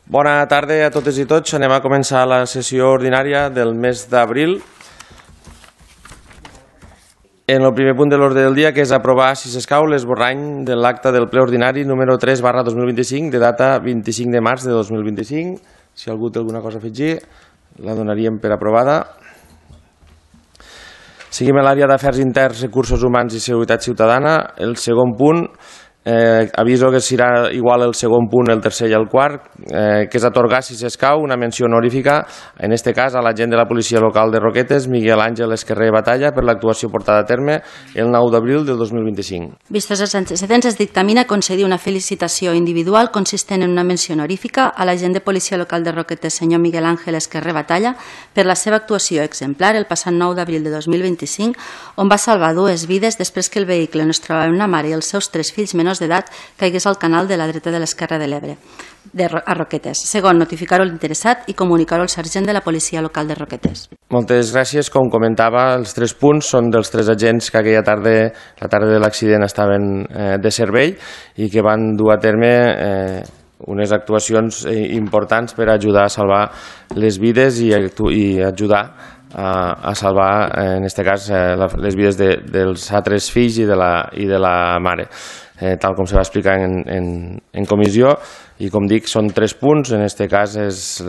Bona tarda a totes i tots. Anem a començar la sessió ordinària del mes d'abril. En el primer punt de l'ordre del dia, que és aprovar, si s'escau, l'esborrany de l'acta del ple ordinari número 3/2025, de data 25 de març de 2025. Si algú té alguna cosa a afegir, la donaríem per aprovada. Seguim a l'àrea d'Afers Interns, Recursos Humans i Seguretat Ciutadana. El segon punt, aviso que serà igual el segon punt, el tercer i el quart, que és atorgar, si s'escau, una menció honorífica, en este cas a l'agent de la policia local de Roquetes, Miguel Àngel Esquerrer Batalla, per l'actuació portada a terme el 9 d'abril del 2025. Vistos els antecedents, es dictamina concedir una felicitació individual consistent en una menció honorífica a l'agent de policia local de Roquetes, senyor Miguel Àngel Esquerrer Batalla, per la seva actuació exemplar el passat 9 d'abril de 2025, on va salvar 2 vides després que el vehicle on es trobaven una mare i els seus 3 fills menors d'edat caigués al canal de la dreta de l'Esquerra de l'Ebre, a Roquetes. Segon, notificar-ho a l'interessat i comunicar-ho al sergent de la policia local de Roquetes. Moltes gràcies. Com comentava, els 3 punts són dels 3 agents que aquella tarda, la tarda de l'accident, estaven de servei i que van dur a terme unes actuacions importants per ajudar a salvar les vides i ajudar a salvar, en aquest cas, les vides dels altres fills i de la mare, tal com se va explicar en comissió. I com dic, són 3 punts, en aquest cas és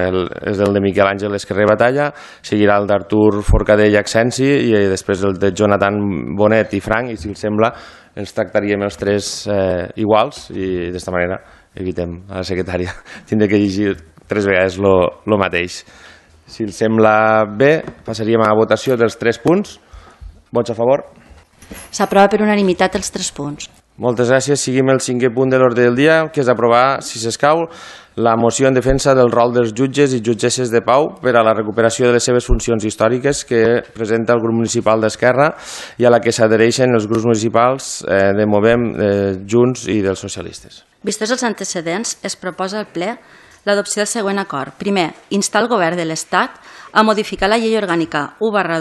el de Miquel Àngel Esquerrer Batalla, seguirà el d'Artur Forcadell Accensi i després el de Jonathan Bonet i Frank, i si els sembla els tractaríem els 3 iguals i d'esta manera evitem a la secretària tindre que llegir 3 vegades el mateix. Si els sembla bé, passaríem a la votació dels 3 punts. Vots a favor? S'aprova per unanimitat els 3 punts. Moltes gràcies. Seguim el 5è punt de l'ordre del dia, que és aprovar, si s'escau, la moció en defensa del rol dels jutges i jutgesses de pau per a la recuperació de les seves funcions històriques que presenta el grup municipal d'Esquerra i a la que s'adhereixen els grups municipals de Movem, Junts i dels socialistes. Vistos els antecedents, es proposa al ple l'adopció del següent acord. Primer, instar el govern de l'Estat a modificar la llei orgànica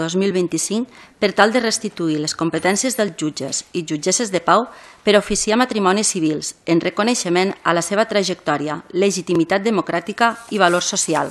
1/2025 per tal de restituir les competències dels jutges i jutgesses de pau per oficiar matrimonis civils en reconeixement a la seva trajectòria, legitimitat democràtica i valor social.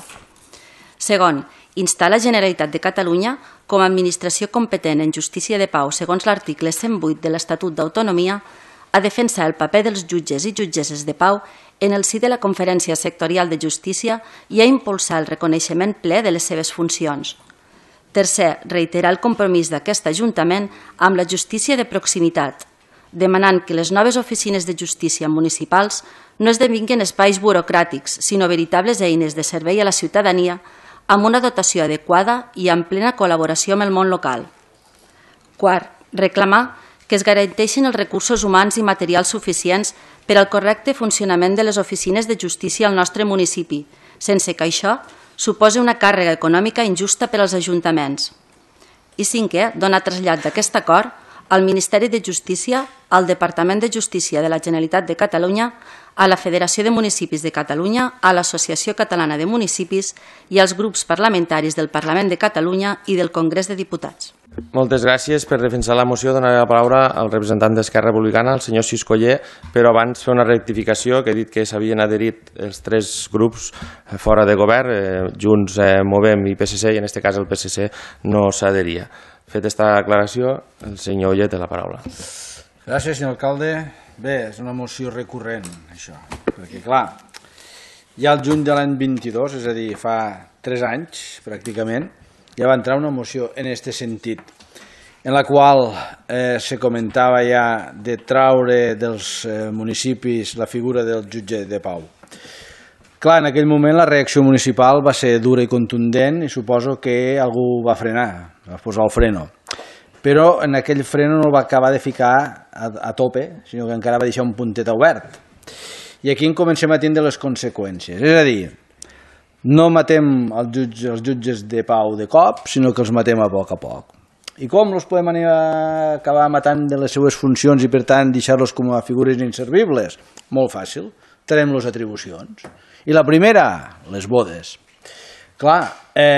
Segon, instar la Generalitat de Catalunya com a administració competent en justícia de pau segons l'article 108 de l'Estatut d'Autonomia a defensar el paper dels jutges i jutgesses de pau en el si de la Conferència Sectorial de Justícia i a impulsar el reconeixement ple de les seves funcions. Tercer, reiterar el compromís d'aquest Ajuntament amb la justícia de proximitat, demanant que les noves oficines de justícia municipals no esdevinguin espais burocràtics, sinó veritables eines de servei a la ciutadania amb una dotació adequada i en plena col·laboració amb el món local. Quart, reclamar que es garanteixin els recursos humans i materials suficients per al correcte funcionament de les oficines de justícia al nostre municipi, sense que això suposi una càrrega econòmica injusta per als ajuntaments. I cinquè, donar trasllat d'aquest acord al Ministeri de Justícia, al Departament de Justícia de la Generalitat de Catalunya, a la Federació de Municipis de Catalunya, a l'Associació Catalana de Municipis i als grups parlamentaris del Parlament de Catalunya i del Congrés de Diputats. Moltes gràcies. Per defensar la moció donaré la paraula al representant d'Esquerra Republicana, el senyor Siscoller, però abans fer una rectificació, que he dit que s'havien adherit els 3 grups fora de govern, Junts, Movem i PSC, i en aquest cas el PSC no s'adheria. Fet aquesta aclaració, el senyor Oller té la paraula. Gràcies, senyor alcalde. Bé, és una moció recurrent, això, perquè, clar, ja al juny de l'any 22, és a dir, fa 3 anys, pràcticament, ja va entrar una moció en aquest sentit, en la qual se comentava ja de traure dels municipis la figura del jutge de pau. Clar, en aquell moment la reacció municipal va ser dura i contundent i suposo que algú va frenar, va posar el freno. Però en aquell freno no el va acabar de ficar a tope, sinó que encara va deixar un puntet obert. I aquí en comencem a tindre les conseqüències. És a dir, no matem els jutges de pau de cop, sinó que els matem a poc. I com els podem acabar matant de les seues funcions i per tant deixar-los com a figures inservibles? Molt fàcil, traiem les atribucions. I la primera, les bodes. Clar,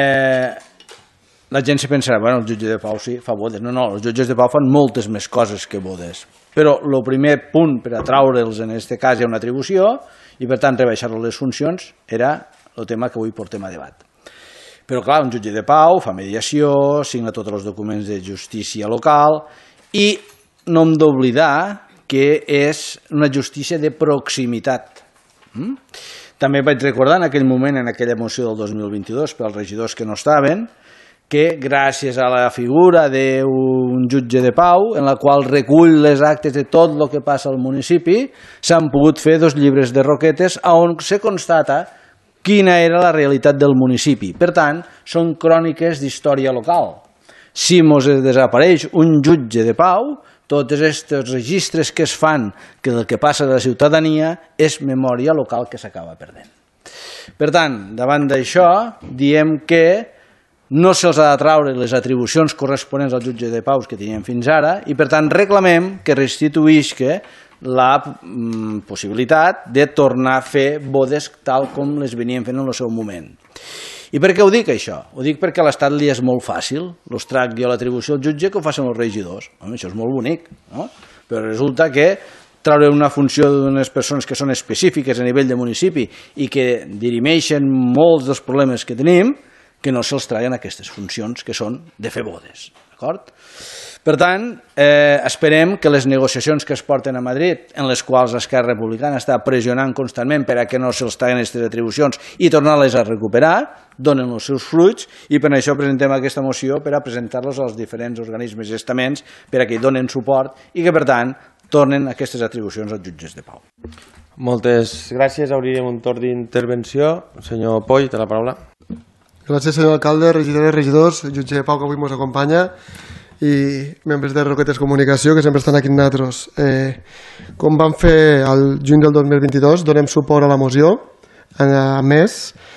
la gent se pensarà, bueno, el jutge de pau sí, fa bodes. No, els jutges de pau fan moltes més coses que bodes. Però el primer punt per atraure'ls en aquest cas hi ha una atribució i per tant rebaixar-lo les funcions era el tema que avui portem a debat. Però clar, un jutge de pau fa mediació, signa tots els documents de justícia local i no hem d'oblidar que és una justícia de proximitat. També vaig recordar en aquell moment, en aquella moció del 2022, pels regidors que no estaven, que gràcies a la figura d'un jutge de pau, en la qual recull les actes de tot el que passa al municipi, s'han pogut fer 2 llibres de roquetes on se constata quina era la realitat del municipi. Per tant, són cròniques d'història local. Si mos desapareix un jutge de pau, tots aquests registres que es fan que del que passa a la ciutadania és memòria local que s'acaba perdent. Per tant, davant d'això, diem que no se'ls ha de traure les atribucions corresponents al jutge de paus que tenien fins ara i, per tant, reclamem que restituïsca la possibilitat de tornar a fer bodes tal com les venien fent en el seu moment. I per què ho dic, això? Ho dic perquè a l'Estat li és molt fàcil. L'Ostrat dio l'atribució al jutge que ho facin els regidors. Home, això és molt bonic, no? Però resulta que treure una funció d'unes persones que són específiques a nivell de municipi i que dirimeixen molts dels problemes que tenim, que no se'ls traguen aquestes funcions que són de fer bodes. D'acord? Per tant, esperem que les negociacions que es porten a Madrid, en les quals Esquerra Republicana està pressionant constantment per a que no se'ls traguen aquestes atribucions i tornar-les a recuperar, donen els seus fruits i per això presentem aquesta moció per a presentar-los als diferents organismes i estaments per a que hi donen suport i que, per tant, tornen aquestes atribucions als jutges de pau. Moltes gràcies. Obrirem un torn d'intervenció. Senyor Poll, té la paraula. Gràcies, senyor alcalde, regidores, regidors, jutge de pau que avui ens acompanya i membres de Roquetes Comunicació que sempre estan aquí amb nosaltres. Com vam fer al juny del 2022, donem suport a la moció. A més,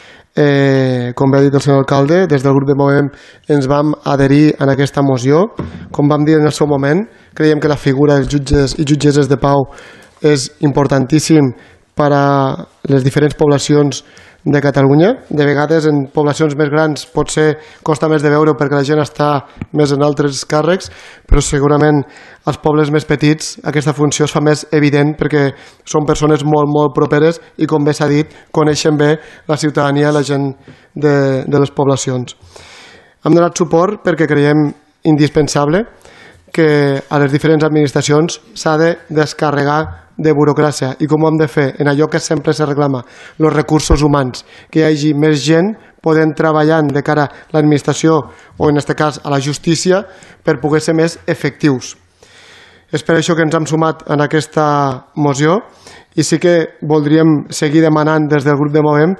com bé ha dit el senyor alcalde, des del grup de Movem ens vam adherir en aquesta moció. Com vam dir en el seu moment, creiem que la figura dels jutges i jutgesses de pau és importantíssim per a les diferents poblacions de Catalunya. De vegades en poblacions més grans potser costa més de veure perquè la gent està més en altres càrrecs, però segurament als pobles més petits aquesta funció es fa més evident perquè són persones molt properes i, com bé s'ha dit, coneixen bé la ciutadania i la gent de les poblacions. Hem donat suport perquè creiem indispensable que a les diferents administracions s'ha de descarregar de burocràcia i com ho hem de fer en allò que sempre se reclama, els recursos humans, que hi hagi més gent podent treballar de cara a l'administració o en aquest cas a la justícia per poder ser més efectius. És per això que ens hem sumat en aquesta moció i sí que voldríem seguir demanant des del grup de Movem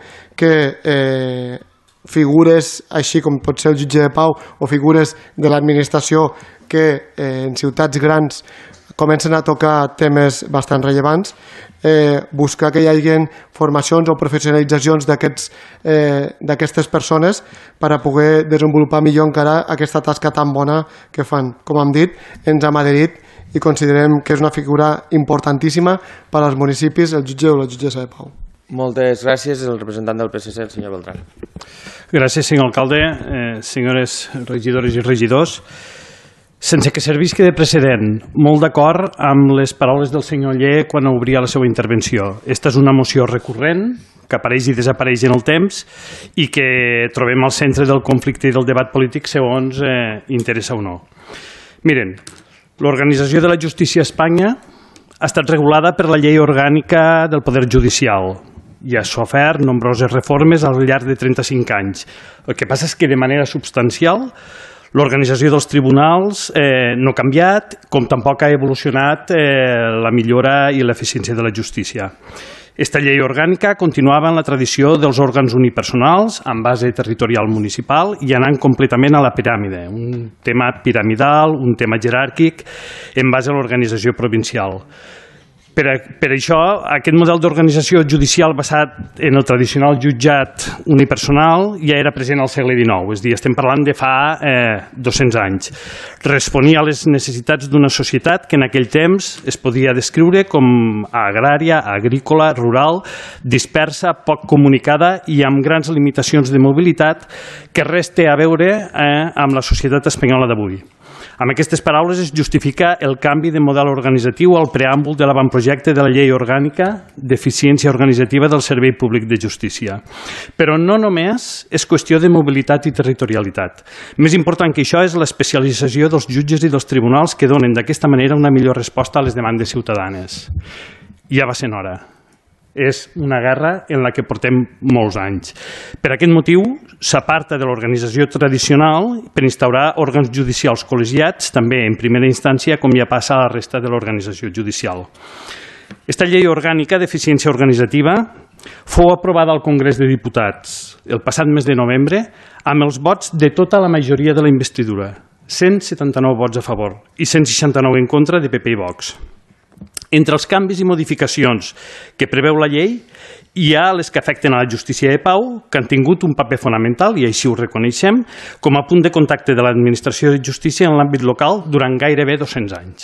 que figures així com pot ser el jutge de pau o figures de l'administració que en ciutats grans comencen a tocar temes bastant rellevants, buscar que hi hagi formacions o professionalitzacions d'aquestes persones per a poder desenvolupar millor encara aquesta tasca tan bona que fan. Com hem dit, ens hem adherit i considerem que és una figura importantíssima per als municipis, el jutge o la jutgessa de pau. Moltes gràcies. El representant del PSC, el senyor Beltrán. Gràcies, senyor alcalde, senyores regidores i regidors. Sense que servisqui de precedent, molt d'acord amb les paraules del senyor Oller quan obria la seva intervenció. Esta és una moció recurrent, que apareix i desapareix en el temps i que trobem al centre del conflicte i del debat polític segons interessa o no. Miren, l'organització de la justícia a Espanya ha estat regulada per la llei orgànica del Poder Judicial i ha sofert nombroses reformes al llarg de 35 anys. El que passa és que de manera substancial l'organització dels tribunals no ha canviat, com tampoc ha evolucionat la millora i l'eficiència de la justícia. Esta llei orgànica continuava en la tradició dels òrgans unipersonals amb base territorial municipal i anant completament a la piràmide, un tema piramidal, un tema jeràrquic en base a l'organització provincial. Per això, aquest model d'organització judicial basat en el tradicional jutjat unipersonal ja era present al segle XIX, és a dir, estem parlant de fa 200 anys. Responia a les necessitats d'una societat que en aquell temps es podia descriure com agrària, agrícola, rural, dispersa, poc comunicada i amb grans limitacions de mobilitat que res té a veure amb la societat espanyola d'avui. Amb aquestes paraules es justifica el canvi de model organitzatiu al preàmbul de l'avantprojecte de la Llei Orgànica d'Eficiència Organitzativa del Servei Públic de Justícia. Però no només és qüestió de mobilitat i territorialitat. Més important que això és l'especialització dels jutges i dels tribunals que donen d'aquesta manera una millor resposta a les demandes ciutadanes. Ja va sent hora. És una guerra en la que portem molts anys. Per aquest motiu, s'aparta de l'organització tradicional per instaurar òrgans judicials col·legiats, també en primera instància, com ja passa a la resta de l'organització judicial. Esta llei orgànica d'eficiència organitzativa fou aprovada al Congrés de Diputats el passat mes de novembre amb els vots de tota la majoria de la investidura, 179 vots a favor i 169 en contra de PP i Vox. Entre els canvis i modificacions que preveu la llei hi ha les que afecten a la justícia de pau, que han tingut un paper fonamental, i així ho reconeixem, com a punt de contacte de l'administració de justícia en l'àmbit local durant gairebé 200 anys.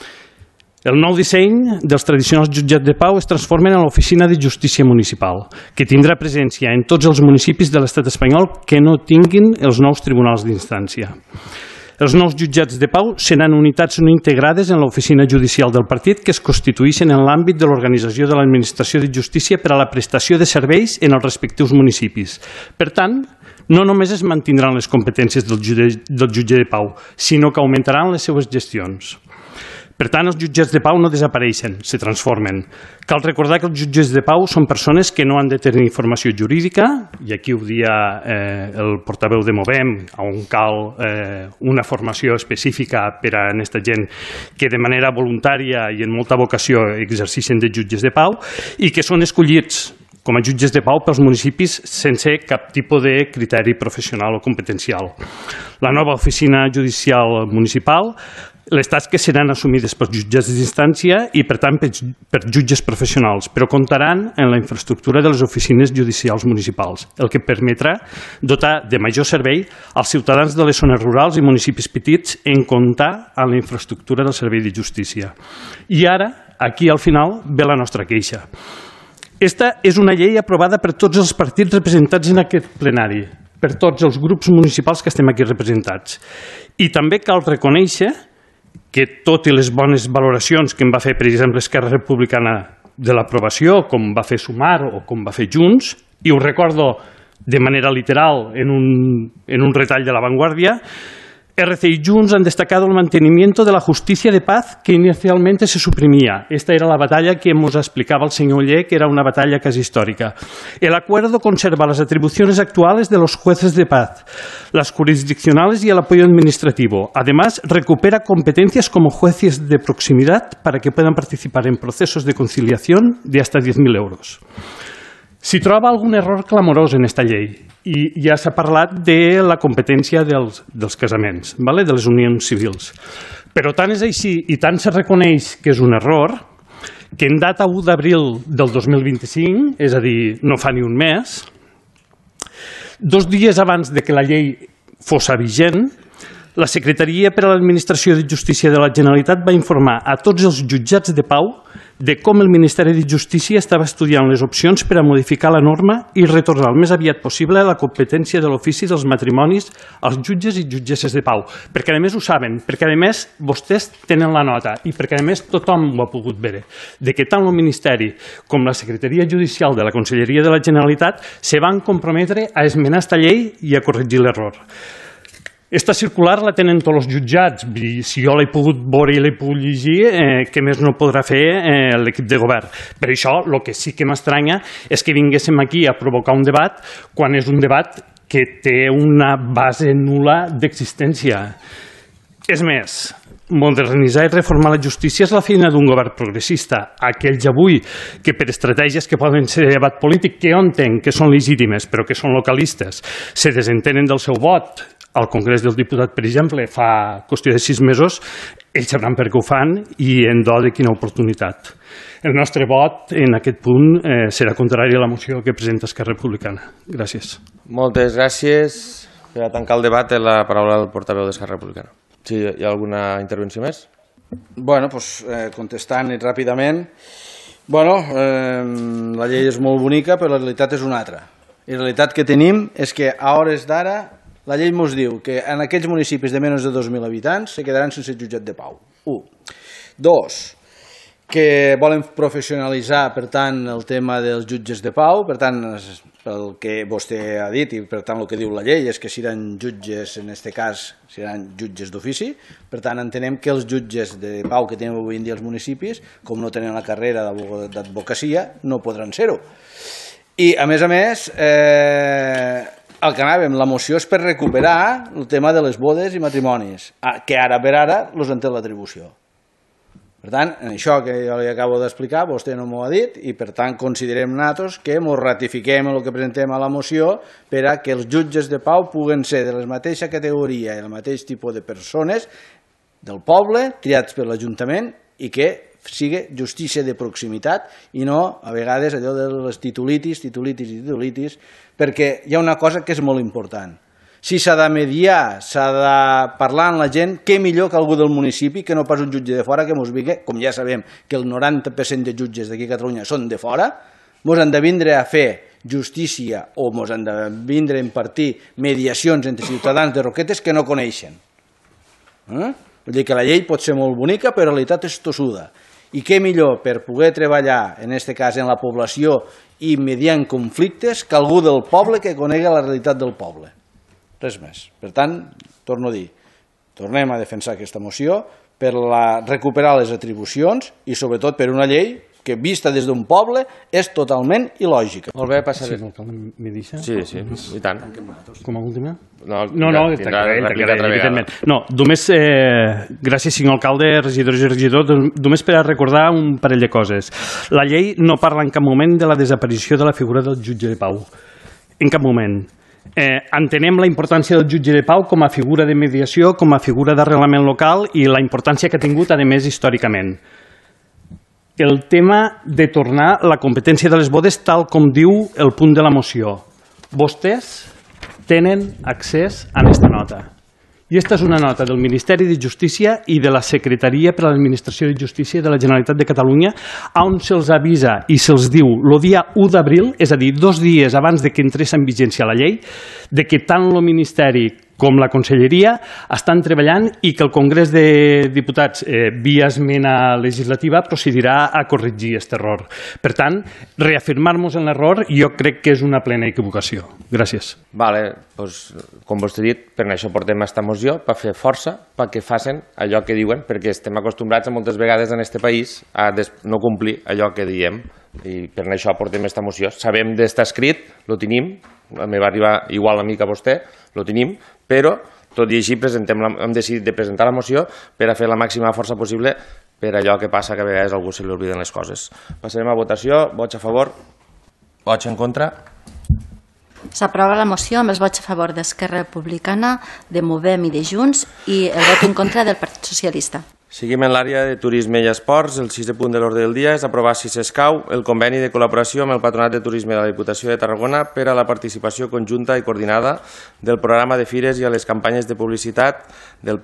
El nou disseny dels tradicionals jutjats de pau es transformen en l'Oficina de Justícia Municipal, que tindrà presència en tots els municipis de l'estat espanyol que no tinguin els nous tribunals d'instància. Els nous jutjats de pau seran unitats no integrades en l'oficina judicial del partit que es constituïxen en l'àmbit de l'organització de l'administració de justícia per a la prestació de serveis en els respectius municipis. Per tant, no només es mantindran les competències del jutge de pau, sinó que augmentaran les seues gestions. Per tant, els jutjats de pau no desapareixen, se transformen. Cal recordar que els jutges de pau són persones que no han de tenir formació jurídica, i aquí ho dia el portaveu de Movem, on cal una formació específica per a aquesta gent que de manera voluntària i amb molta vocació exerceixen de jutges de pau i que són escollits com a jutges de pau pels municipis sense cap tipus de criteri professional o competencial. La nova oficina judicial municipal, les tasques seran assumides pels jutges d'instància i, per tant, per jutges professionals, però comptaran en la infraestructura de les oficines judicials municipals, el que permetrà dotar de major servei als ciutadans de les zones rurals i municipis petits en comptar amb la infraestructura del servei de justícia. I ara, aquí al final, ve la nostra queixa. Esta és una llei aprovada per tots els partits representats en aquest plenari, per tots els grups municipals que estem aquí representats. I també cal reconèixer que tot i les bones valoracions que en va fer, per exemple, Esquerra Republicana de l'aprovació, com va fer Sumar o com va fer Junts, i ho recordo de manera literal en un retall de La Vanguardia, RC y Junts han destacado el mantenimiento de la justicia de paz que inicialmente se suprimía. Esta era la batalla que nos explicaba el señor Ollé, que era una batalla casi histórica. El acuerdo conserva las atribuciones actuales de los jueces de paz, las jurisdiccionales y el apoyo administrativo. Además, recupera competencias como jueces de proximidad para que puedan participar en procesos de conciliación de hasta 10.000 euros. S'hi troba algun error clamorós en esta llei i ja s'ha parlat de la competència dels casaments, de les unions civils. Però tant és així i tant se reconeix que és un error que en data 1 d'abril del 2025, és a dir, no fa ni un mes, 2 dies abans de que la llei fos vigent, la Secretaria per a l'Administració de Justícia de la Generalitat va informar a tots els jutjats de pau de com el Ministeri de Justícia estava estudiant les opcions per a modificar la norma i retornar el més aviat possible a la competència de l'ofici dels matrimonis als jutges i jutgesses de pau. Perquè a més ho saben, perquè a més vostès tenen la nota i perquè a més tothom ho ha pogut veure, de que tant el Ministeri com la Secretaria Judicial de la Conselleria de la Generalitat se van comprometre a esmenar esta llei i a corregir l'error. Esta circular la tenen tots els jutjats. Si jo l'he pogut veure i l'he pogut llegir, què més no podrà fer l'equip de govern? Per això, el que sí que m'estranya és que vinguéssim aquí a provocar un debat quan és un debat que té una base nul·la d'existència. És més, modernitzar i reformar la justícia és la feina d'un govern progressista. Aquells avui que per estratègies que poden ser de debat polític, que jo entenc que són legítimes però que són localistes, se desentenen del seu vot al Congrés dels Diputats, per exemple, fa qüestió de 6 mesos, ells sabran per què ho fan i en do de quina oportunitat. El nostre vot en aquest punt serà contrari a la moció que presenta Esquerra Republicana. Gràcies. Moltes gràcies. Per a tancar el debat, la paraula del portaveu d'Esquerra Republicana. Si hi ha alguna intervenció més? Bueno, doncs, contestant ràpidament, la llei és molt bonica, però la realitat és una altra. I la realitat que tenim és que a hores d'ara La llei ens diu que en aquells municipis de menys de 2.000 habitants se quedaran sense jutjat de pau. 1. 2. Que volen professionalitzar, per tant, el tema dels jutges de pau, per tant, pel que vostè ha dit i per tant el que diu la llei és que seran jutges, en aquest cas, seran jutges d'ofici, per tant entenem que els jutges de pau que tenim avui en dia als municipis, com no tenen la carrera d'advocacia, no podran ser-ho. I a més, el que anàvem, la moció és per recuperar el tema de les bodes i matrimonis, que ara per ara els en té l'atribució. Per tant, en això que jo li acabo d'explicar, vostè no m'ho ha dit i per tant considerem nosaltres que ens ratifiquem el que presentem a la moció per a que els jutges de pau puguen ser de la mateixa categoria i el mateix tipus de persones del poble, triats per l'Ajuntament i que sigui justícia de proximitat i no, a vegades, allò de les titulitis, perquè hi ha una cosa que és molt important. Si s'ha de mediar, s'ha de parlar amb la gent, què millor que algú del municipi, que no pas un jutge de fora que ens vingui, com ja sabem que el 90% de jutges d'aquí a Catalunya són de fora, ens han de vindre a fer justícia o ens han de vindre a impartir mediacions entre ciutadans de Roquetes que no coneixen. Vull dir que la llei pot ser molt bonica, però la realitat és tossuda. I què millor per poder treballar, en aquest cas en la població, i mediant conflictes, que algú del poble que conegui la realitat del poble. Res més. Per tant, torno a dir, tornem a defensar aquesta moció per recuperar les atribucions i sobretot per una llei que, vista des d'un poble, és totalment il·lògica. Molt bé, passaré. Sí, m'hi deixa? Sí, i tant. Com a última? No, evidentment. No, només, gràcies, senyor alcalde, regidors i regidors, només per a recordar un parell de coses. La llei no parla en cap moment de la desaparició de la figura del jutge de pau. En cap moment. Entenem la importància del jutge de pau com a figura de mediació, com a figura d'arrelament local i la importància que ha tingut, a més, històricament. El tema de tornar la competència de les bodes tal com diu el punt de la moció. Vostès tenen accés a aquesta nota. I aquesta és una nota del Ministeri de Justícia i de la Secretaria per a l'Administració de Justícia de la Generalitat de Catalunya, on se'ls avisa i se'ls diu el dia 1 d'abril, és a dir, 2 dies abans de que entrés en vigència la llei, de que tant el Ministeri com la Conselleria estan treballant i que el Congrés de Diputats, via esmena legislativa, procedirà a corregir aquest error. Per tant, reafirmar-nos en l'error jo crec que és una plena equivocació. Gràcies. Vale, doncs, com vostè ha dit, per això portem aquesta moció, per fer força, perquè facin allò que diuen, perquè estem acostumbrats a moltes vegades en aquest país a no complir allò que diem, i per això portem aquesta moció. Sabem d'estar escrit, lo tenim, me va arribar igual a mi que a vostè, lo tenim, però tot i així hem decidit de presentar la moció per a fer la màxima força possible per allò que passa que a vegades a algú se li obliden les coses. Passarem a votació. Vots a favor? Vots en contra? S'aprova la moció amb els vots a favor d'Esquerra Republicana, de Movem i de Junts i el vot en contra del Partit Socialista. Seguim en l'àrea de turisme i esports. El 6è punt de l'ordre del dia és aprovar, si s'escau, el conveni de col·laboració amb el Patronat de Turisme de la Diputació de Tarragona per a la participació conjunta i coordinada del programa de fires i a les campanyes de publicitat del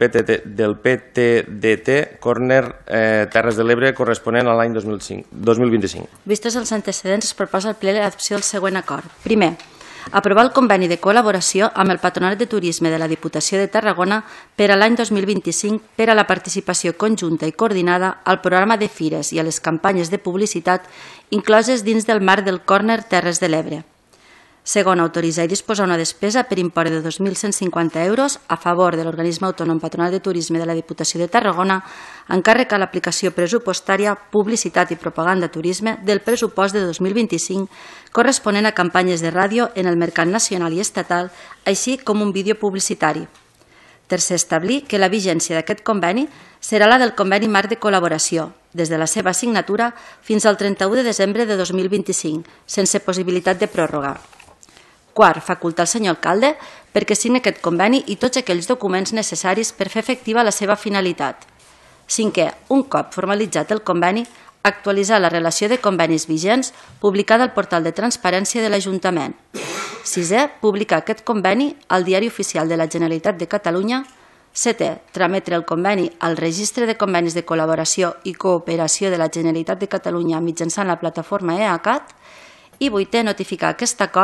PTDT Corner Terres de l'Ebre corresponent a l'any 2025. Vistos els antecedents, es proposa al ple l'adopció del següent acord. Primer, aprovar el conveni de col·laboració amb el Patronat de Turisme de la Diputació de Tarragona per a l'any 2025 per a la participació conjunta i coordinada al programa de fires i a les campanyes de publicitat incloses dins del marc del Corner Terres de l'Ebre. Segon, autoritzar i disposar una despesa per import de 2.150 euros a favor de l'organisme autònom Patronat de Turisme de la Diputació de Tarragona en càrrec a l'aplicació pressupostària, publicitat i propaganda turisme del pressupost de 2025 corresponent a campanyes de ràdio en el mercat nacional i estatal, així com un vídeo publicitari. Tercer, establir que la vigència d'aquest conveni serà la del conveni marc de col·laboració, des de la seva signatura fins al 31 de desembre de 2025, sense possibilitat de pròrroga. Quart, facultar el senyor alcalde perquè signi aquest conveni i tots aquells documents necessaris per fer efectiva la seva finalitat. Cinquè, un cop formalitzat el conveni, actualitzar la relació de convenis vigents publicada al portal de transparència de l'Ajuntament. Sisè, publicar aquest conveni al Diari Oficial de la Generalitat de Catalunya. Setè, trametre el conveni al Registre de Convenis de Col·laboració i Cooperació de la Generalitat de Catalunya mitjançant la plataforma EACAT. I vuitè, notificar aquest acord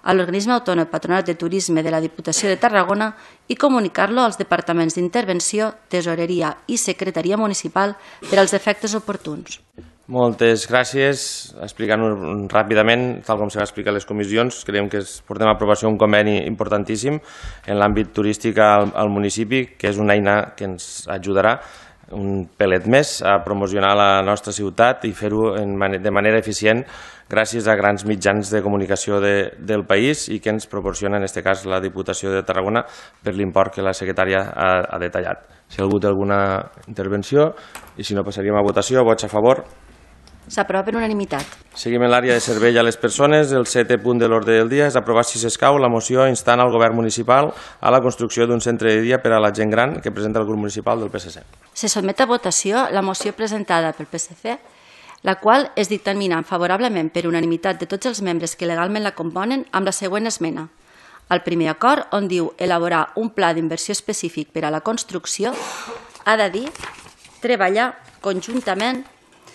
a l'Organisme Autònom Patronat de Turisme de la Diputació de Tarragona i comunicar-lo als departaments d'intervenció, tesoreria i secretaria municipal per als efectes oportuns. Moltes gràcies. Explicant-ho ràpidament, tal com s'ha explicat a les comissions, creiem que portem a aprovació un conveni importantíssim en l'àmbit turístic al municipi, que és una eina que ens ajudarà un pelet més a promocionar la nostra ciutat i fer-ho de manera eficient gràcies a grans mitjans de comunicació del país i que ens proporciona, en aquest cas, la Diputació de Tarragona per l'import que la secretària ha detallat. Si algú té alguna intervenció, i si no passaríem a votació, vots a favor. S'aprova per unanimitat. Seguim en l'àrea de servei a les persones. El 7è punt de l'ordre del dia és aprovar, si s'escau, la moció instant al govern municipal a la construcció d'un centre de dia per a la gent gran que presenta el grup municipal del PSC. Se sotmet a votació la moció presentada pel PSC, la qual es dictamina favorablement per unanimitat de tots els membres que legalment la componen amb la següent esmena. El primer acord, on diu elaborar un pla d'inversió específic per a la construcció, ha de dir treballar conjuntament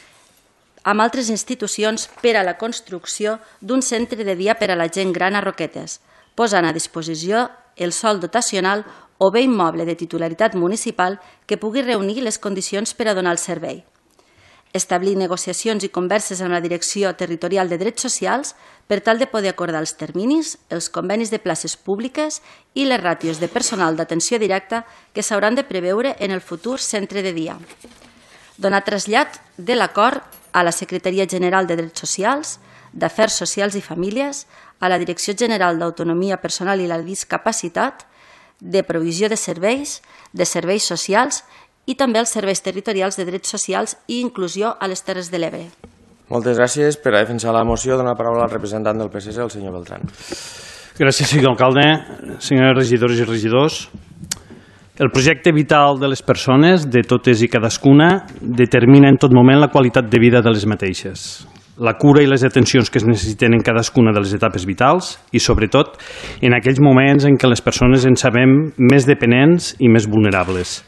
amb altres institucions per a la construcció d'un centre de dia per a la gent gran a Roquetes, posant a disposició el sòl dotacional o bé immoble de titularitat municipal que pugui reunir les condicions per a donar el servei. Establir negociacions i converses amb la Direcció Territorial de Drets Socials per tal de poder acordar els terminis, els convenis de places públiques i les ràtios de personal d'atenció directa que s'hauran de preveure en el futur centre de dia. Donar trasllat de l'acord a la Secretaria General de Drets Socials, d'Afers Socials i Famílies, a la Direcció General d'Autonomia Personal i la Discapacitat, de Provisió de Serveis Socials i també als Serveis Territorials de Drets Socials i Inclusió a les Terres de l'Ebre. Moltes gràcies. Per a defensar la moció, donar la paraula al representant del PSC, el senyor Beltrán. Gràcies, senyor alcalde, senyores regidores i regidors. El projecte vital de les persones, de totes i cadascuna, determina en tot moment la qualitat de vida de les mateixes, la cura i les atencions que es necessiten en cadascuna de les etapes vitals i, sobretot, en aquells moments en què les persones ens sabem més dependents i més vulnerables.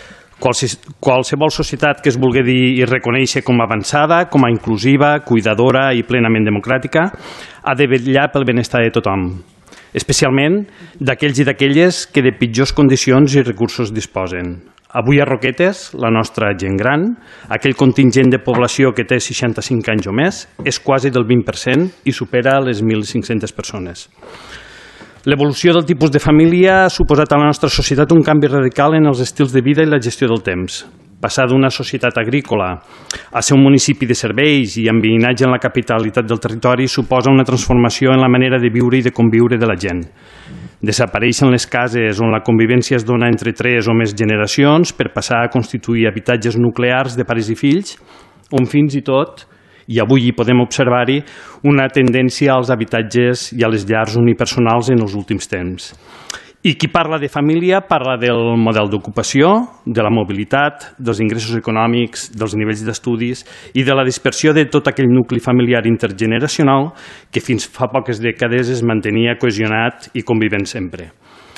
Qualsevol societat que es vulgui dir i reconèixer com a avançada, com a inclusiva, cuidadora i plenament democràtica, ha de vetllar pel benestar de tothom, especialment d'aquells i d'aquelles que de pitjors condicions i recursos disposen. Avui a Roquetes, la nostra gent gran, aquell contingent de població que té 65 anys o més, és quasi del 20% i supera les 1.500 persones. L'evolució del tipus de família ha suposat a la nostra societat un canvi radical en els estils de vida i la gestió del temps. Passar d'una societat agrícola a ser un municipi de serveis i amb veïnatge en la capitalitat del territori suposa una transformació en la manera de viure i de conviure de la gent. Desapareixen les cases on la convivència es dona entre 3 o més generacions per passar a constituir habitatges nuclears de pares i fills, on fins i tot, i avui hi podem observar-hi, una tendència als habitatges i a les llars unipersonals en els últims temps. I qui parla de família parla del model d'ocupació, de la mobilitat, dels ingressos econòmics, dels nivells d'estudis i de la dispersió de tot aquell nucli familiar intergeneracional que fins fa poques dècades es mantenia cohesionat i convivent sempre.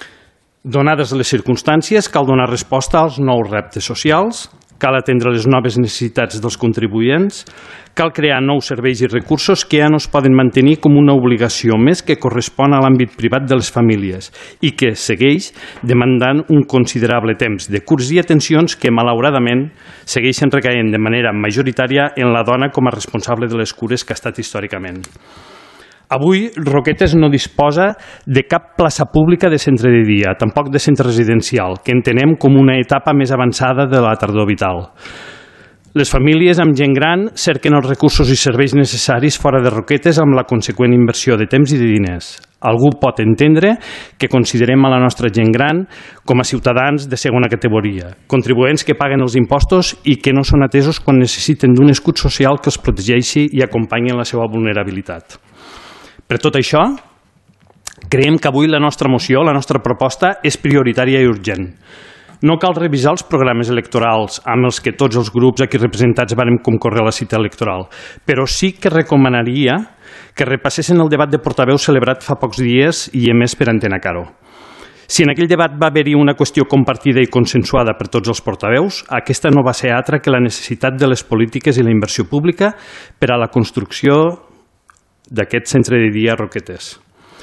Donades les circumstàncies, cal donar resposta als nous reptes socials, cal atendre les noves necessitats dels contribuents, cal crear nous serveis i recursos que ja no es poden mantenir com una obligació més que correspon a l'àmbit privat de les famílies i que segueix demandant un considerable temps de curs i atencions que, malauradament, segueixen recaient de manera majoritària en la dona com a responsable de les cures que ha estat històricament. Avui, Roquetes no disposa de cap plaça pública de centre de dia, tampoc de centre residencial, que entenem com una etapa més avançada de la tardor vital. Les famílies amb gent gran cerquen els recursos i serveis necessaris fora de Roquetes amb la conseqüent inversió de temps i de diners. Algú pot entendre que considerem a la nostra gent gran com a ciutadans de segona categoria, contribuents que paguen els impostos i que no són atesos quan necessiten d'un escut social que els protegeixi i acompanyi en la seva vulnerabilitat. Per tot això, creiem que avui la nostra moció, la nostra proposta, és prioritària i urgent. No cal revisar els programes electorals amb els que tots els grups aquí representats vàrem concórrer a la cita electoral, però sí que recomanaria que repassessin el debat de portaveus celebrat fa pocs dies i emès per Antena Caro. Si en aquell debat va haver-hi una qüestió compartida i consensuada per tots els portaveus, aquesta no va ser altra que la necessitat de les polítiques i la inversió pública per a la construcció d'aquest centre de dia a Roquetes.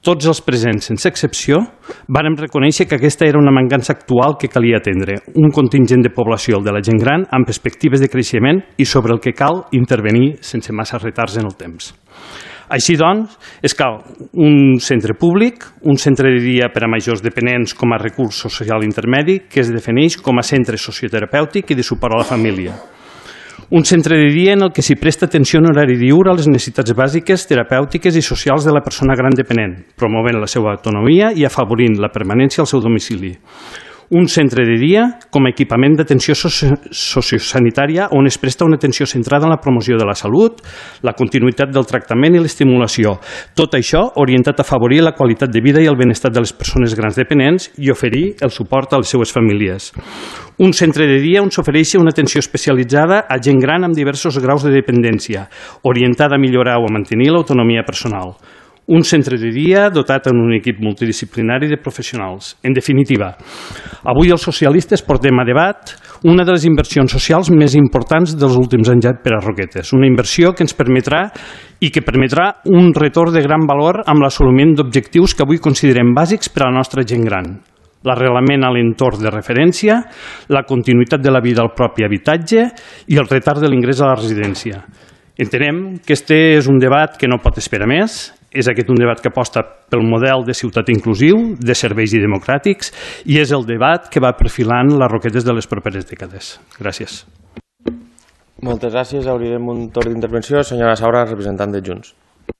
Tots els presents, sense excepció, vàrem reconèixer que aquesta era una mancança actual que calia atendre, un contingent de població, el de la gent gran, amb perspectives de creixement i sobre el que cal intervenir sense massa retards en el temps. Així doncs, es cal un centre públic, un centre de dia per a majors dependents com a recurs social intermedi, que es defineix com a centre socioterapèutic i de suport a la família. Un centre de dia en el que s'hi presta atenció en horari diürn a les necessitats bàsiques, terapèutiques i socials de la persona gran dependent, promovent la seva autonomia i afavorint la permanència al seu domicili. Un centre de dia com a equipament d'atenció sociosanitària on es presta una atenció centrada en la promoció de la salut, la continuïtat del tractament i l'estimulació. Tot això orientat a afavorir la qualitat de vida i el benestar de les persones grans dependents i oferir el suport a les seues famílies. Un centre de dia on s'ofereix una atenció especialitzada a gent gran amb diversos graus de dependència, orientada a millorar o a mantenir l'autonomia personal. Un centre de dia dotat amb un equip multidisciplinari de professionals. En definitiva, avui els socialistes portem a debat una de les inversions socials més importants dels últims anys per a Roquetes, una inversió que ens permetrà un retorn de gran valor amb l'assoliment d'objectius que avui considerem bàsics per a la nostra gent gran. L'arrelament a l'entorn de referència, la continuïtat de la vida al propi habitatge i el retard de l'ingrés a la residència. Entenem que este és un debat que no pot esperar més. És aquest un debat que aposta pel model de ciutat inclusiu, de serveis i democràtics, i és el debat que va perfilant les Roquetes de les properes dècades. Gràcies. Moltes gràcies. Obrirem un torn d'intervenció. Senyora Saura, representant de Junts.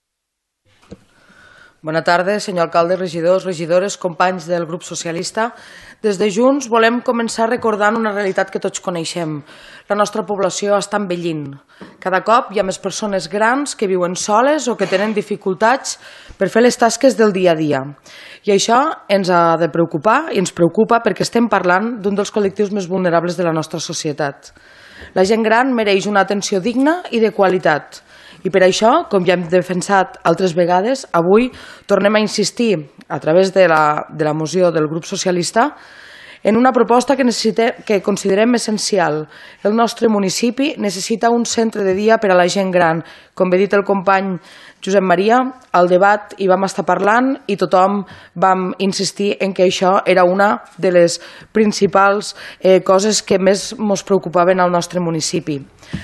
Bona tarda, senyor alcalde, regidors, regidores, companys del grup socialista. Des de Junts volem començar recordant una realitat que tots coneixem. La nostra població està envellint. Cada cop hi ha més persones grans que viuen soles o que tenen dificultats per fer les tasques del dia a dia. I això ens ha de preocupar i ens preocupa perquè estem parlant d'un dels col·lectius més vulnerables de la nostra societat. La gent gran mereix una atenció digna i de qualitat. I per això, com ja hem defensat altres vegades, avui tornem a insistir a través de la moció del grup socialista en una proposta que considerem essencial. El nostre municipi necessita un centre de dia per a la gent gran. Com bé dit el company Josep Maria, al debat hi vam estar parlant i tothom vam insistir en que això era una de les principals coses que més ens preocupaven al nostre municipi.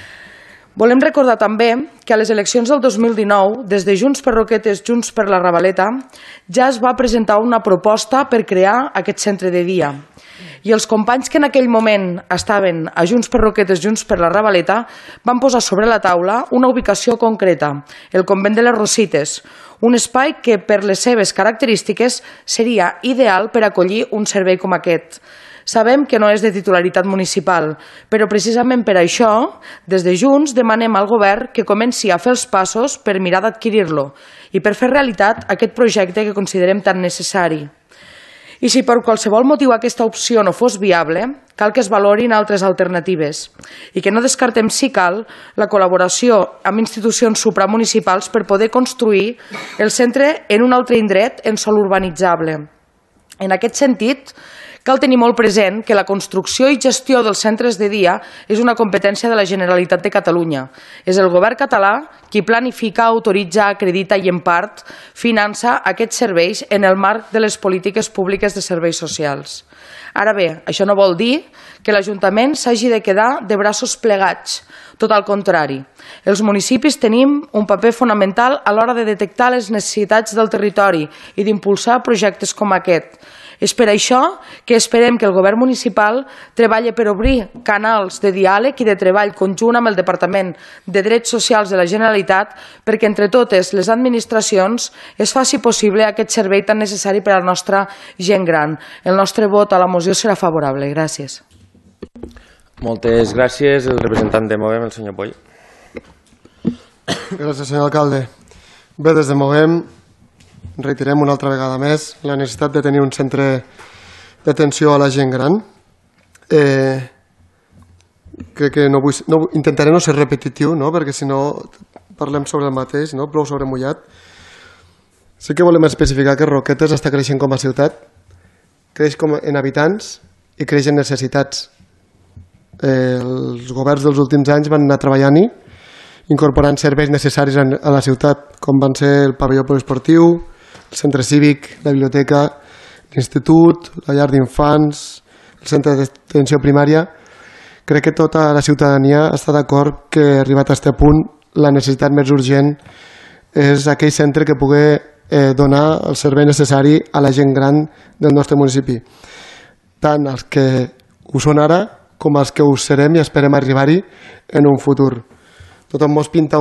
Volem recordar també que a les eleccions del 2019, des de Junts per Roquetes, Junts per la Ravaleta, ja es va presentar una proposta per crear aquest centre de dia. I els companys que en aquell moment estaven a Junts per Roquetes, Junts per la Ravaleta, van posar sobre la taula una ubicació concreta, el convent de les Rosites, un espai que per les seves característiques seria ideal per acollir un servei com aquest. Sabem que no és de titularitat municipal, però precisament per això, des de Junts, demanem al govern que comenci a fer els passos per mirar d'adquirir-lo i per fer realitat aquest projecte que considerem tan necessari. I si per qualsevol motiu aquesta opció no fos viable, cal que es valorin altres alternatives i que no descartem, si cal, la col·laboració amb institucions supramunicipals per poder construir el centre en un altre indret en sòl urbanitzable. En aquest sentit, cal tenir molt present que la construcció i gestió dels centres de dia és una competència de la Generalitat de Catalunya. És el govern català qui planifica, autoritza, acredita i en part finança aquests serveis en el marc de les polítiques públiques de serveis socials. Ara bé, això no vol dir que l'Ajuntament s'hagi de quedar de braços plegats. Tot al contrari, els municipis tenim un paper fonamental a l'hora de detectar les necessitats del territori i d'impulsar projectes com aquest. És per això que esperem que el govern municipal treballi per obrir canals de diàleg i de treball conjunt amb el Departament de Drets Socials de la Generalitat perquè entre totes les administracions es faci possible aquest servei tan necessari per a la nostra gent gran. El nostre vot a la moció serà favorable. Gràcies. Moltes gràcies. El representant de Movem, el senyor Poll. Gràcies, senyor alcalde. Bé, des de Movem reiterem una altra vegada més la necessitat de tenir un centre d'atenció a la gent gran. Crec que intentaré no ser repetitiu, no? Perquè si no parlem sobre el mateix, no? Plou sobre mullat. Sí que volem especificar que Roquetes està creixent com a ciutat, creix en habitants i creix en necessitats. Els governs dels últims anys van anar treballant-hi, incorporant serveis necessaris a la ciutat, com van ser el pavelló poliesportiu, el centre cívic, la biblioteca, l'institut, la llar d'infants, el centre d'atenció primària. Crec que tota la ciutadania està d'acord que, arribat a aquest punt, la necessitat més urgent és aquell centre que pugui donar el servei necessari a la gent gran del nostre municipi, tant els que ho són ara com els que ho serem i esperem arribar-hi en un futur. Tothom ens pinta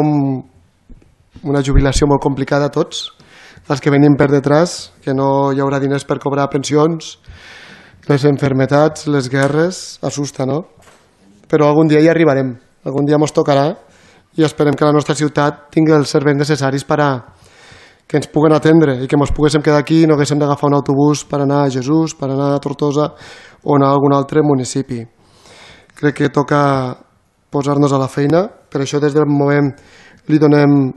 una jubilació molt complicada a tots, els que venim per detrás, que no hi haurà diners per cobrar pensions, les enfermetats, les guerres, assusta, no? Però algun dia hi arribarem, algun dia ens tocarà i esperem que la nostra ciutat tingui els serveis necessaris per a que ens puguen atendre i que ens poguéssim quedar aquí i no haguéssim d'agafar un autobús per anar a Jesús, per anar a Tortosa o anar a algun altre municipi. Crec que toca posar-nos a la feina, per això des del moment li donem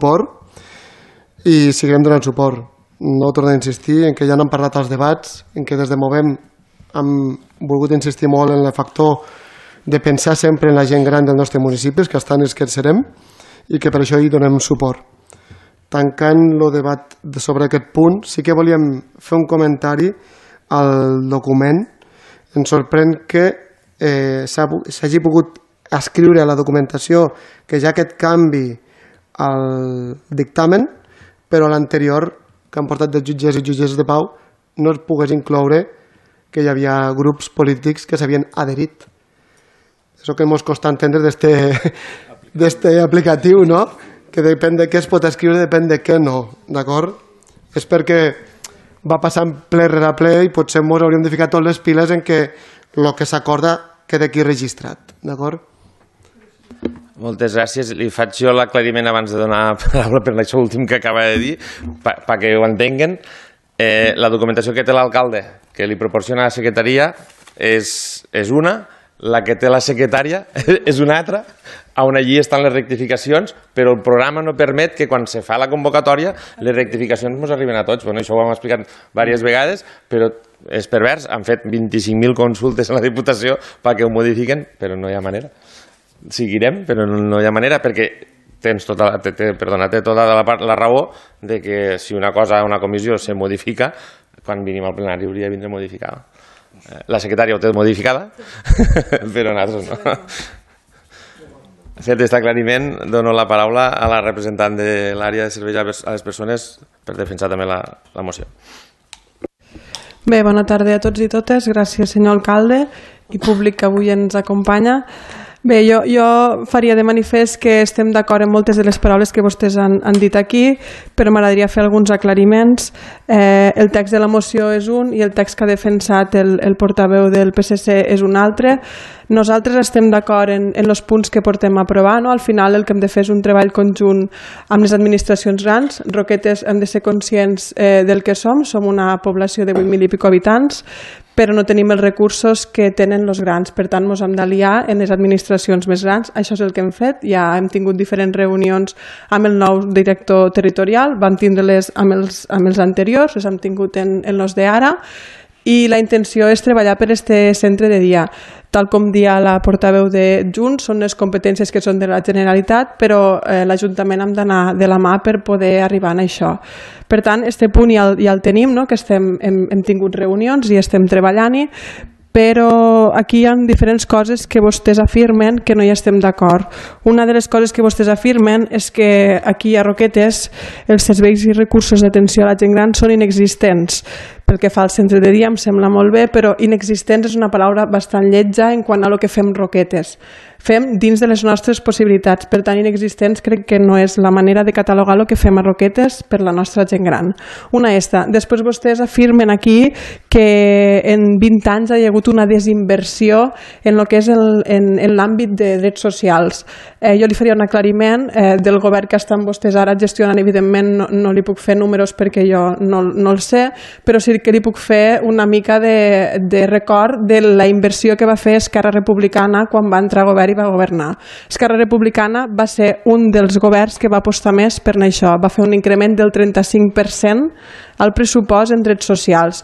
suport i seguirem donant suport. No torno a insistir en que ja n'han parlat als debats, en que des del moment hem volgut insistir molt en el factor de pensar sempre en la gent gran del nostre municipi, que estan els que serem, i que per això hi donem suport. Tancant el debat sobre aquest punt, sí que volíem fer un comentari al document. Ens sorprèn que s'hagi pogut escriure a la documentació que hi ha aquest canvi al dictamen, però a l'anterior, que han portat de jutges i jutges de pau, no es pogués incloure que hi havia grups polítics que s'havien adherit. Això que ens costa entendre d'este aplicatiu, no? Que depèn de què es pot escriure, depèn de què no, d'acord? És perquè va passant ple rere ple i potser ens hauríem de ficar totes les piles en que el que s'acorda queda aquí registrat, d'acord? Moltes gràcies. Li faig jo l'aclariment abans de donar la paraula per això últim que acaba de dir, perquè ho entenguen. La documentació que té l'alcalde, que li proporciona la secretaria, és una, la que té la secretària és una altra, on allí estan les rectificacions, però el programa no permet que quan se fa la convocatòria les rectificacions ens arriben a tots. Bueno, això ho hem explicat diverses vegades, però és pervers. Han fet 25.000 consultes a la Diputació perquè ho modifiquen, però no hi ha manera. Seguirem, però no hi ha manera, perquè té tota la raó de que si una cosa a una comissió se modifica, quan vinim al plenari hauria de vindre modificada. La secretària ho té modificada, però nosaltres no. Fet aquest aclariment, dono la paraula a la representant de l'àrea de serveis a les persones per defensar també la moció. Bé, bona tarda a tots i totes. Gràcies, senyor alcalde i públic que avui ens acompanya. Bé, jo faria de manifest que estem d'acord amb moltes de les paraules que vostès han dit aquí, però m'agradaria fer alguns aclariments. El text de la moció és un i el text que ha defensat el portaveu del PSC és un altre. Nosaltres estem d'acord en els punts que portem a aprovar. No? Al final el que hem de fer és un treball conjunt amb les administracions grans. Roquetes hem de ser conscients del que som una població de 8.000 i pico habitants, però no tenim els recursos que tenen els grans. Per tant, ens hem d'aliar en les administracions més grans. Això és el que hem fet. Ja hem tingut diferents reunions amb el nou director territorial, vam tindre-les amb els anteriors, les hem tingut en els d'ara, i la intenció és treballar per este centre de dia. Tal com dia la portaveu de Junts, són les competències que són de la Generalitat, però l'Ajuntament hem d'anar de la mà per poder arribar a això. Per tant, este punt ja el tenim, no? Que hem tingut reunions i estem treballant-hi, però aquí hi ha diferents coses que vostès afirmen que no hi estem d'acord. Una de les coses que vostès afirmen és que aquí a Roquetes els serveis i recursos d'atenció a la gent gran són inexistents. Pel que fa al centre de dia em sembla molt bé, però inexistents és una paraula bastant lletja en quant a el que fem Roquetes. Fem dins de les nostres possibilitats, per tant inexistents crec que no és la manera de catalogar el que fem a Roquetes per la nostra gent gran. Una esta. Després vostès afirmen aquí que en 20 anys hi ha hagut una desinversió en el que és en l'àmbit de drets socials. Jo li faria un aclariment del govern que estan vostès ara gestionant, evidentment no li puc fer números perquè jo no els sé, però sí que li puc fer una mica de record de la inversió que va fer Esquerra Republicana quan va entrar a govern i va governar. Esquerra Republicana va ser un dels governs que va apostar més per això, va fer un increment del 35% al pressupost en drets socials.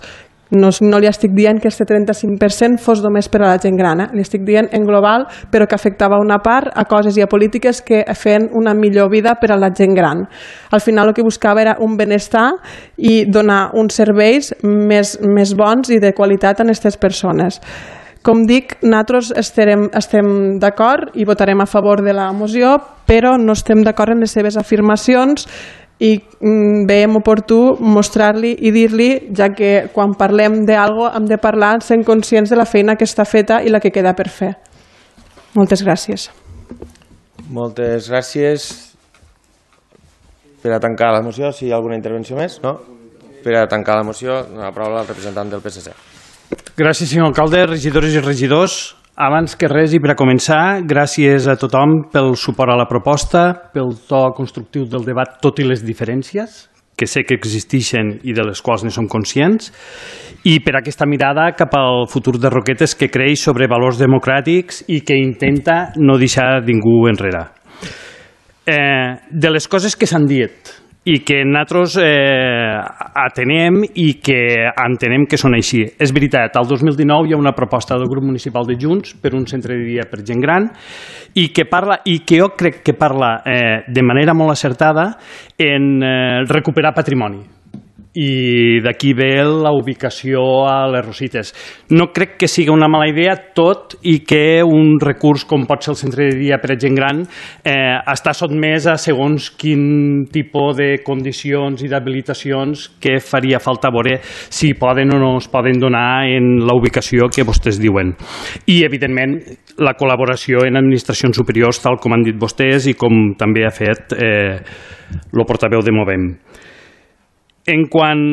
No li estic dient que este 35% fos només per a la gent gran, li estic dient en global, però que afectava una part a coses i a polítiques que feien una millor vida per a la gent gran. Al final el que buscava era un benestar i donar uns serveis més bons i de qualitat a aquestes persones. Com dic, nosaltres estem d'acord i votarem a favor de la moció, però no estem d'acord en les seves afirmacions i veiem oportú mostrar-li i dir-li, ja que quan parlem d'algo hem de parlar sent conscients de la feina que està feta i la que queda per fer. Moltes gràcies. Moltes gràcies. Per a tancar la moció, si hi ha alguna intervenció més, no? Per a tancar la moció, la paraula al representant del PSC. Gràcies, senyor alcalde, regidores i regidors. Abans que res i per a començar, gràcies a tothom pel suport a la proposta, pel to constructiu del debat, tot i les diferències, que sé que existeixen i de les quals ne som conscients, i per aquesta mirada cap al futur de Roquetes que creix sobre valors democràtics i que intenta no deixar ningú enrere. De les coses que s'han dit i que nosaltres atenem i que entenem que són així. És veritat, al 2019 hi ha una proposta del grup municipal de Junts per un centre de dia per gent gran i que jo crec que parla de manera molt acertada en recuperar patrimoni. I d'aquí ve la ubicació a les Rosites. No crec que sigui una mala idea, tot i que un recurs com pot ser el centre de dia per a gent gran està sotmès a segons quin tipus de condicions i d'habilitacions que faria falta veure si poden o no es poden donar en la ubicació que vostès diuen. I, evidentment, la col·laboració en administracions superiors, tal com han dit vostès i com també ha fet el portaveu de Movem. En quant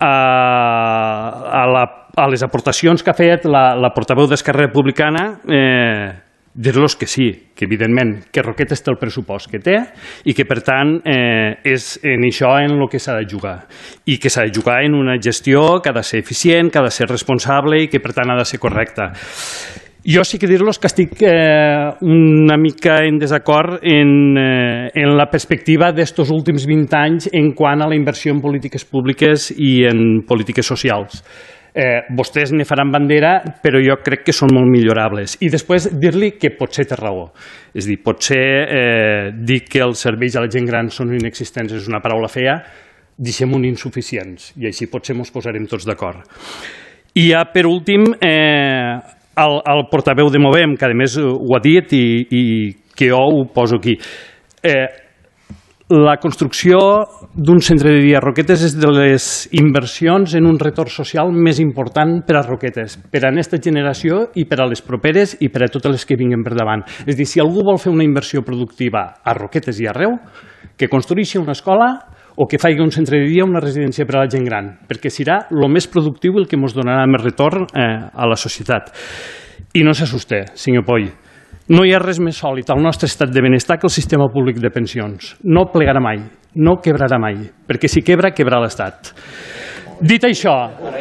a les aportacions que ha fet la portaveu d'Esquerra Republicana, dir-los que sí, que evidentment que Roquetes té el pressupost que té i que per tant és en això en el que s'ha de jugar i que s'ha de jugar en una gestió que ha de ser eficient, que ha de ser responsable i que per tant ha de ser correcta. Jo sí que dir-los que estic una mica en desacord en la perspectiva d'estos últims 20 anys en quant a la inversió en polítiques públiques i en polítiques socials. Vostès ne faran bandera, però jo crec que són molt millorables. I després dir-li que potser té raó. És a dir, potser dir que els serveis a la gent gran són inexistents és una paraula fea, deixem un insuficients, i així potser ens posarem tots d'acord. I ja, per últim, el portaveu de Movem, que a més ho ha dit i que jo ho poso aquí. La construcció d'un centre de dia a Roquetes és de les inversions en un retorn social més important per a Roquetes, per a aquesta generació i per a les properes i per a totes les que vinguen per davant. És a dir, si algú vol fer una inversió productiva a Roquetes i arreu, que construeixi una escola o que faci un centre de dia, una residència per a la gent gran, perquè serà el més productiu i el que ens donarà més retorn a la societat. I no s'assuste, senyor Poll, no hi ha res més sòlid al nostre estat de benestar que el sistema públic de pensions. No plegarà mai, no quebrarà mai, perquè si quebra, quebrarà l'Estat. Dit això,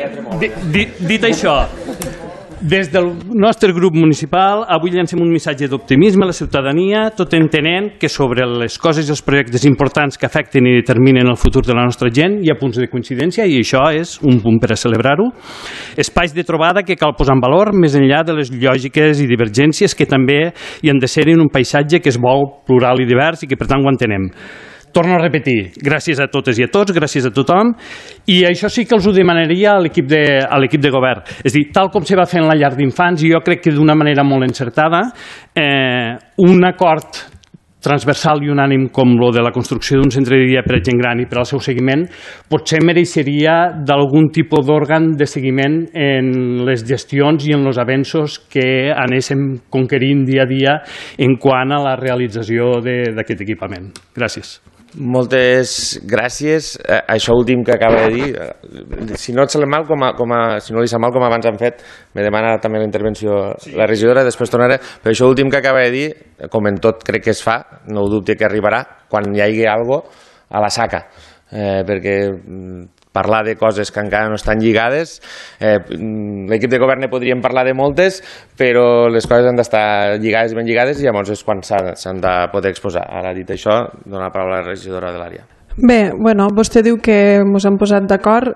des del nostre grup municipal avui llancem un missatge d'optimisme a la ciutadania, tot entenent que sobre les coses i els projectes importants que afecten i determinen el futur de la nostra gent hi ha punts de coincidència i això és un punt per a celebrar-ho. Espais de trobada que cal posar en valor més enllà de les lògiques i divergències que també hi han de ser en un paisatge que es vol plural i divers i que per tant ho entenem. Torno a repetir, gràcies a totes i a tots, gràcies a tothom, i això sí que els ho demanaria a l'equip de govern. És a dir, tal com se va fer en la llar d'infants, i jo crec que d'una manera molt encertada, un acord transversal i unànim com el de la construcció d'un centre de dia per a gent gran i per al seu seguiment, potser mereixeria d'algun tipus d'òrgan de seguiment en les gestions i en els avenços que anéssim conquerint dia a dia en quant a la realització d'aquest equipament. Gràcies. Moltes gràcies. Això últim que acaba de dir, si no et sap mal, si no li sap mal com abans han fet, me demana també la intervenció la regidora, després tornaré, però això últim que acaba de dir, com en tot crec que es fa, no ho dubte que arribarà quan hi hagi alguna cosa a la saca, perquè parlar de coses que encara no estan lligades, l'equip de govern ne podríem parlar de moltes, però les coses han d'estar lligades i ben lligades i llavors és quan s'han de poder exposar. Ara, dit això, dono la paraula a la regidora de l'àrea. Bé, bueno, vostè diu que ens hem posat d'acord,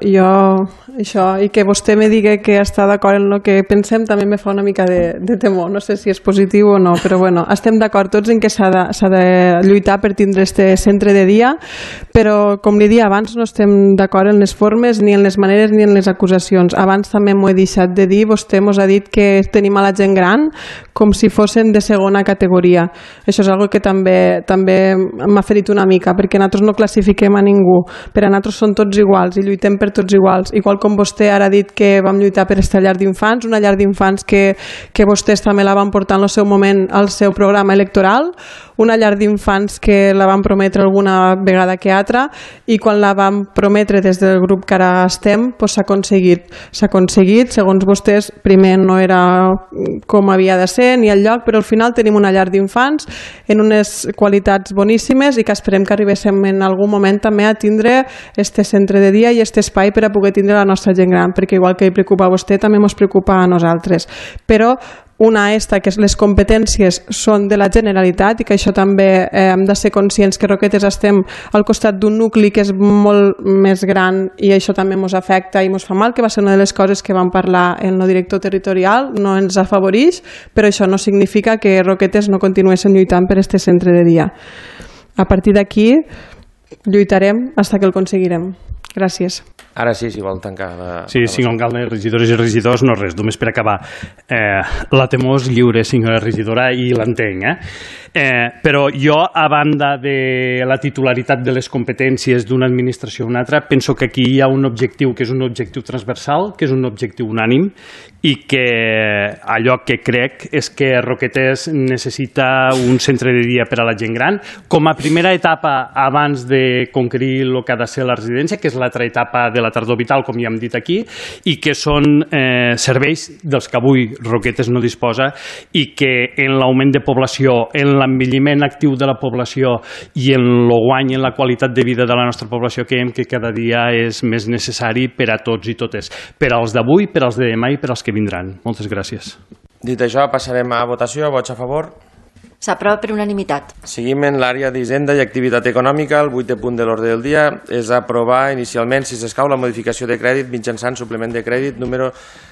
i que vostè me digui que està d'acord en el que pensem també me fa una mica de temor, no sé si és positiu o no, però bueno, estem d'acord tots en que s'ha de lluitar per tindre este centre de dia, però com li dia abans no estem d'acord en les formes, ni en les maneres ni en les acusacions. Abans també m'ho he deixat de dir, vostè ens ha dit que tenim a la gent gran com si fossin de segona categoria. Això és una cosa que també m'ha ferit una mica, perquè nosaltres no classifiquem a ningú, per a nosaltres són tots iguals i lluitem per tots iguals, igual com vostè ara ha dit que vam lluitar per esta llar d'infants, una llar d'infants que vostès també la van portar en el seu moment al seu programa electoral, una llar d'infants que la van prometre alguna vegada que altra, i quan la vam prometre des del grup que ara estem, s'ha aconseguit, segons vostès primer no era com havia de ser ni el lloc, però al final tenim una llar d'infants en unes qualitats boníssimes i que esperem que arribéssim en algun moment també a tindre este centre de dia i este espai per a poder tindre la nostra gent gran, perquè igual que li preocupa a vostè també ens preocupa a nosaltres. Però una que les competències són de la Generalitat i que això també hem de ser conscients que Roquetes estem al costat d'un nucli que és molt més gran i això també ens afecta i ens fa mal, que va ser una de les coses que vam parlar en el director territorial, no ens afavoreix, però això no significa que Roquetes no continuessin lluitant per este centre de dia. A partir d'aquí lluitarem fins que el aconseguirem. Gràcies. Ara sí, si vol tancar Sí, senyor alcalde, regidores i regidors, no res, només per acabar. La temor és lliure, senyora regidora, i l'entenc, però jo, a banda de la titularitat de les competències d'una administració a una altra, penso que aquí hi ha un objectiu que és un objectiu transversal, que és un objectiu unànim, i que allò que crec és que Roquetes necessita un centre de dia per a la gent gran com a primera etapa abans de conquerir el que ha de ser la residència, que és l'altra etapa de la tardor vital, com ja hem dit aquí, i que són serveis dels que avui Roquetes no disposa i que en l'augment de població, en l'envelliment actiu de la població i en el guany en la qualitat de vida de la nostra població creiem que cada dia és més necessari per a tots i totes, per als d'avui, per als de demà i per als que vindran. Moltes gràcies. Dit això, passarem a votació. Vots a favor? S'aprova per unanimitat. Seguim en l'àrea d'Hisenda i Activitat Econòmica. El 8è punt de l'ordre del dia és aprovar inicialment, si s'escau, la modificació de crèdit mitjançant suplement de crèdit número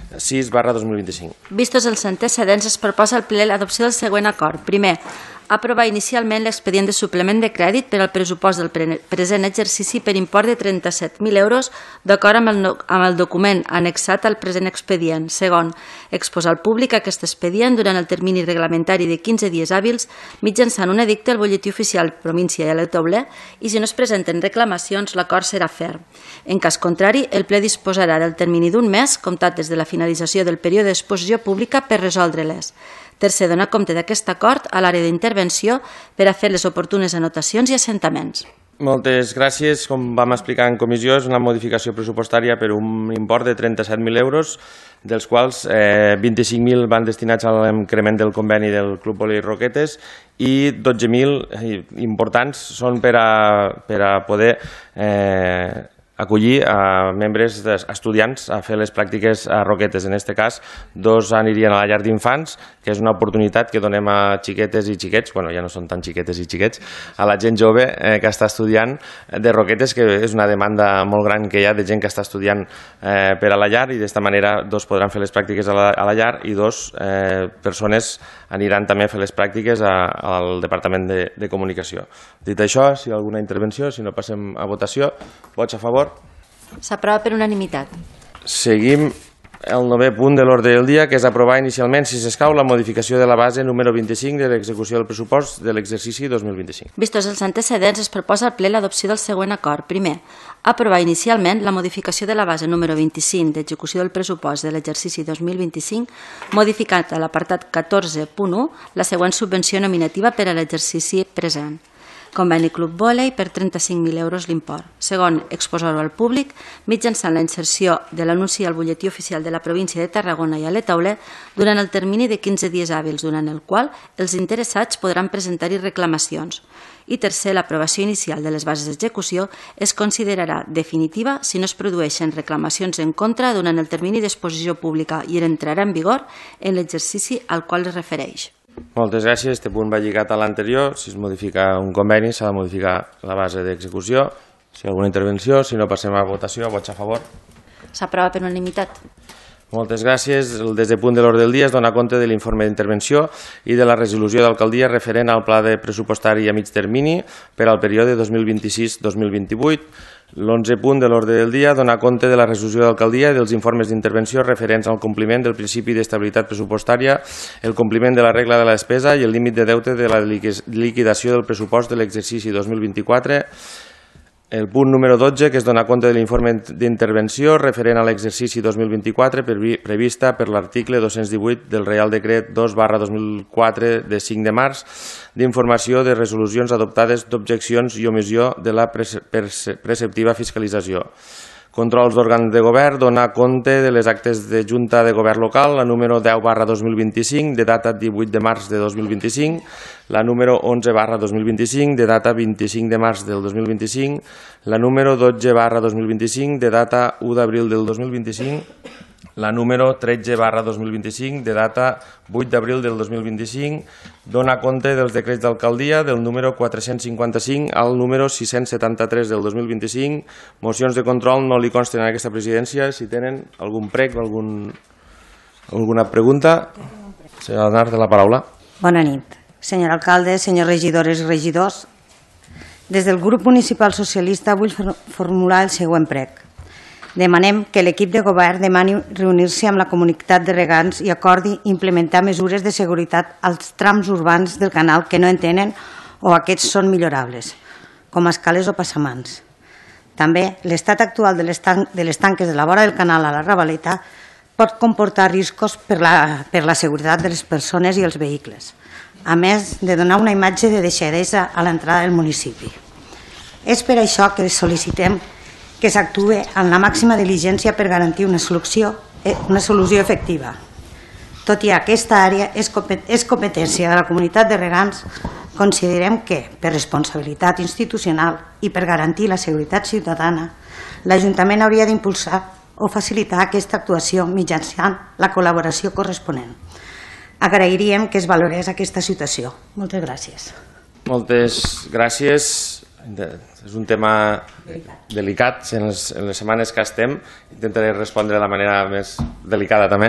6/2025. Vistos els antecedents, es proposa al ple l'adopció del següent acord. Primer, aprovar inicialment l'expedient de suplement de crèdit per al pressupost del present exercici per import de 37.000 euros d'acord amb el document annexat al present expedient. Segon, exposar al públic aquest expedient durant el termini reglamentari de 15 dies hàbils mitjançant un edicte al Bolletí Oficial Província i a la Tauler, i si no es presenten reclamacions l'acord serà ferm. En cas contrari, el ple disposarà del termini d'un mes comptat des de la finalització del període d'exposició pública per resoldre-les. Tercer, donar compte d'aquest acord a l'àrea d'intervenció per a fer les oportunes anotacions i assentaments. Moltes gràcies. Com vam explicar en comissió, és una modificació pressupostària per un import de 37.000 euros, dels quals 25.000 van destinats a l'increment del conveni del Club Vòlei Roquetes i 12.000 importants són per a poder acollir a membres estudiants a fer les pràctiques a Roquetes. En aquest cas, 2 anirien a la llar d'infants, que és una oportunitat que donem a xiquetes i xiquets, bueno, ja no són tan xiquetes i xiquets, a la gent jove que està estudiant de Roquetes, que és una demanda molt gran que hi ha de gent que està estudiant per a la llar, i d'esta manera 2 podran fer les pràctiques a la llar i 2 persones aniran també a fer les pràctiques al Departament de Comunicació. Dit això, si hi ha alguna intervenció, si no passem a votació. Vots a favor? S'aprova per unanimitat. Seguim el 9è punt de l'ordre del dia, que és aprovar inicialment, si s'escau, la modificació de la base número 25 de l'execució del pressupost de l'exercici 2025. Vistos els antecedents, es proposa al ple l'adopció del següent acord. Primer, aprovar inicialment la modificació de la base número 25 d'execució del pressupost de l'exercici 2025, modificat a l'apartat 14.1 la següent subvenció nominativa per a l'exercici present. Conveni Club Vòlei per 35.000 euros l'import. Segon, exposar-ho al públic mitjançant la inserció de l'anunci al Bolletí Oficial de la Província de Tarragona i a la Tauler durant el termini de 15 dies hàbils, durant el qual els interessats podran presentar-hi reclamacions. I tercer, l'aprovació inicial de les bases d'execució es considerarà definitiva si no es produeixen reclamacions en contra durant el termini d'exposició pública i entrarà en vigor en l'exercici al qual es refereix. Moltes gràcies. Este punt va lligat a l'anterior. Si es modifica un conveni, s'ha de modificar la base d'execució. Si hi ha alguna intervenció, si no passem a votació, vots a favor. S'aprova per unanimitat. Moltes gràcies. El desè punt de l'ordre del dia es dona compte de l'informe d'intervenció i de la resolució d'alcaldia referent al pla de pressupostari a mig termini per al període 2026-2028. L'11è punt de l'ordre del dia dona compte de la resolució d'alcaldia i dels informes d'intervenció referents al compliment del principi d'estabilitat pressupostària, el compliment de la regla de la despesa i el límit de deute de la liquidació del pressupost de l'exercici 2024. El punt número 12, que es dona compte de l'informe d'intervenció referent a l'exercici 2024 prevista per l'article 218 del Reial Decret 2/2004 de 5 de març d'informació de resolucions adoptades d'objeccions i omissió de la preceptiva fiscalització. Controls d'òrgans de govern, donar compte de les actes de Junta de Govern Local, la número 10/2025, de data 18 de març de 2025, la número 11/2025, de data 25 de març del 2025, la número 12/2025, de data 1 d'abril del 2025, la número 13/2025, de data 8 d'abril del 2025, dona compte dels decrets d'alcaldia del número 455 al número 673 del 2025. Mocions de control no li consten en aquesta presidència. Si tenen algun prec o alguna pregunta, s'ha de donar de la paraula. Bona nit. Senyor alcalde, senyors regidores i regidors, des del grup municipal socialista vull formular el següent prec. Demanem que l'equip de govern demani reunir-se amb la comunitat de regants i acordi implementar mesures de seguretat als trams urbans del canal que no en tenen o aquests són millorables, com escales o passamans. També l'estat actual de les tanques de la vora del canal a la Ravaleta pot comportar riscos per la seguretat de les persones i els vehicles, a més de donar una imatge de deixadesa a l'entrada del municipi. És per això que sol·licitem que s'actue amb la màxima diligència per garantir una solució efectiva. Tot i que aquesta àrea és competència de la comunitat de regants, considerem que, per responsabilitat institucional i per garantir la seguretat ciutadana, l'Ajuntament hauria d'impulsar o facilitar aquesta actuació mitjançant la col·laboració corresponent. Agrairíem que es valorés aquesta situació. Moltes gràcies. Moltes gràcies. És un tema delicat. En les setmanes que estem intentaré respondre de la manera més delicada també.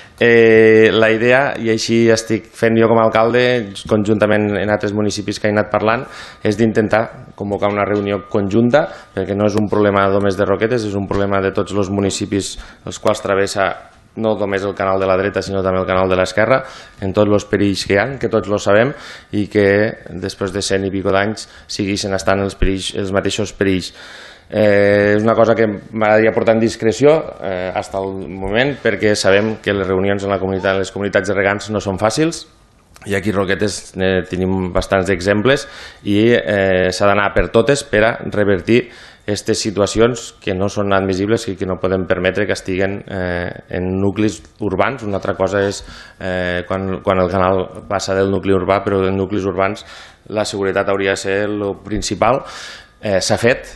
La idea, i així estic fent jo com a alcalde, conjuntament en altres municipis que he anat parlant, és d'intentar convocar una reunió conjunta, perquè no és un problema només de Roquetes, és un problema de tots els municipis els quals travessa no només el canal de la dreta, sinó també el canal de l'esquerra, en tots els perills que hi ha, que tots lo sabem, i que després de 100 i pico d'anys segueixen estant els mateixos perills. És una cosa que m'agradaria portar en discreció fins al moment, perquè sabem que les reunions en les comunitats de regants no són fàcils, i aquí a Roquetes tenim bastants exemples, i s'ha d'anar per totes per a revertir aquestes situacions que no són admissibles i que no podem permetre que estiguen en nuclis urbans. Una altra cosa és quan el canal passa del nucli urbà, però en nuclis urbans la seguretat hauria de ser el principal. S'ha fet,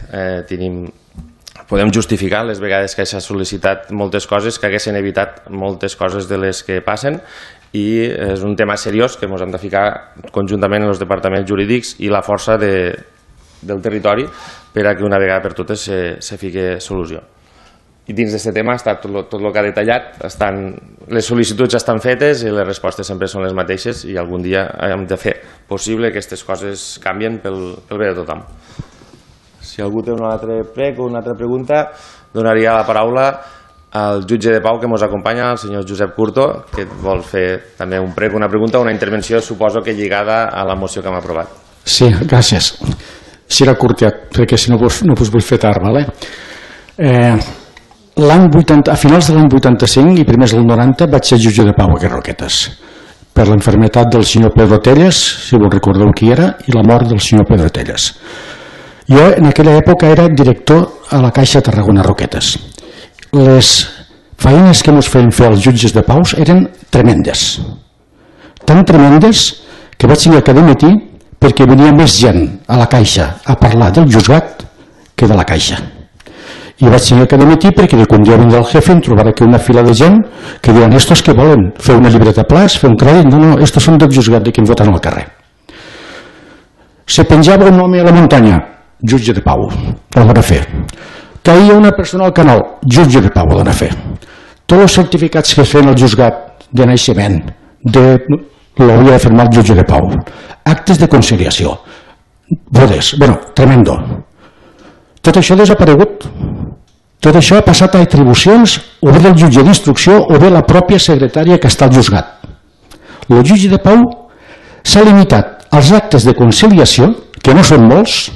podem justificar les vegades que s'ha sol·licitat moltes coses que haguessin evitat moltes coses de les que passen, i és un tema seriós que ens hem de ficar conjuntament en els departaments jurídics i la força del territori per a que una vegada per totes se fique solució. I dins d'aquest tema està tot el que ha detallat, les sol·licituds estan fetes i les respostes sempre són les mateixes, i algun dia hem de fer possible que aquestes coses canvien pel bé de tothom. Si algú té un altre prec o una altra pregunta, donaria la paraula al jutge de pau que ens acompanya, el senyor Josep Curto, que vol fer també un prec, una pregunta o una intervenció, suposo que lligada a la moció que hem aprovat. Sí, gràcies. Serà curtet, perquè si no us vull fer tard, vale? A finals de l'any 85 i primers del 90 vaig ser jutge de pau a Roquetes per l'enfermetat del senyor Pedro Telles, si vos recordeu qui era, i la mort del senyor Pedro Telles. Jo en aquella època era director a la Caixa Tarragona Roquetes. Les feines que ens feien fer els jutges de paus eren tremendes, tan tremendes que vaig tenir que dimitir perquè venia més gent a la Caixa a parlar del juzgat que de la Caixa. I vaig tenir que dimitir perquè quan jo vindrà el jefe em trobaré aquí una fila de gent que diuen estos que volen fer una llibreta plaç, fer un crèdit, no, estos són del juzgat de qui em voten al carrer. Se penjava un home a la muntanya jutge de pau, el dona fe. Que hi ha una persona al canal, jutge de pau, el dona fe. Tots els certificats que es feien al juzgat de naixement l'hauria de firmar el jutge de pau. Actes de conciliació, bodes, tremendo. Tot això ha desaparegut. Tot això ha passat a atribucions o bé del jutge d'instrucció o bé la pròpia secretària que està al juzgat. El jutge de pau s'ha limitat als actes de conciliació, que no són molts,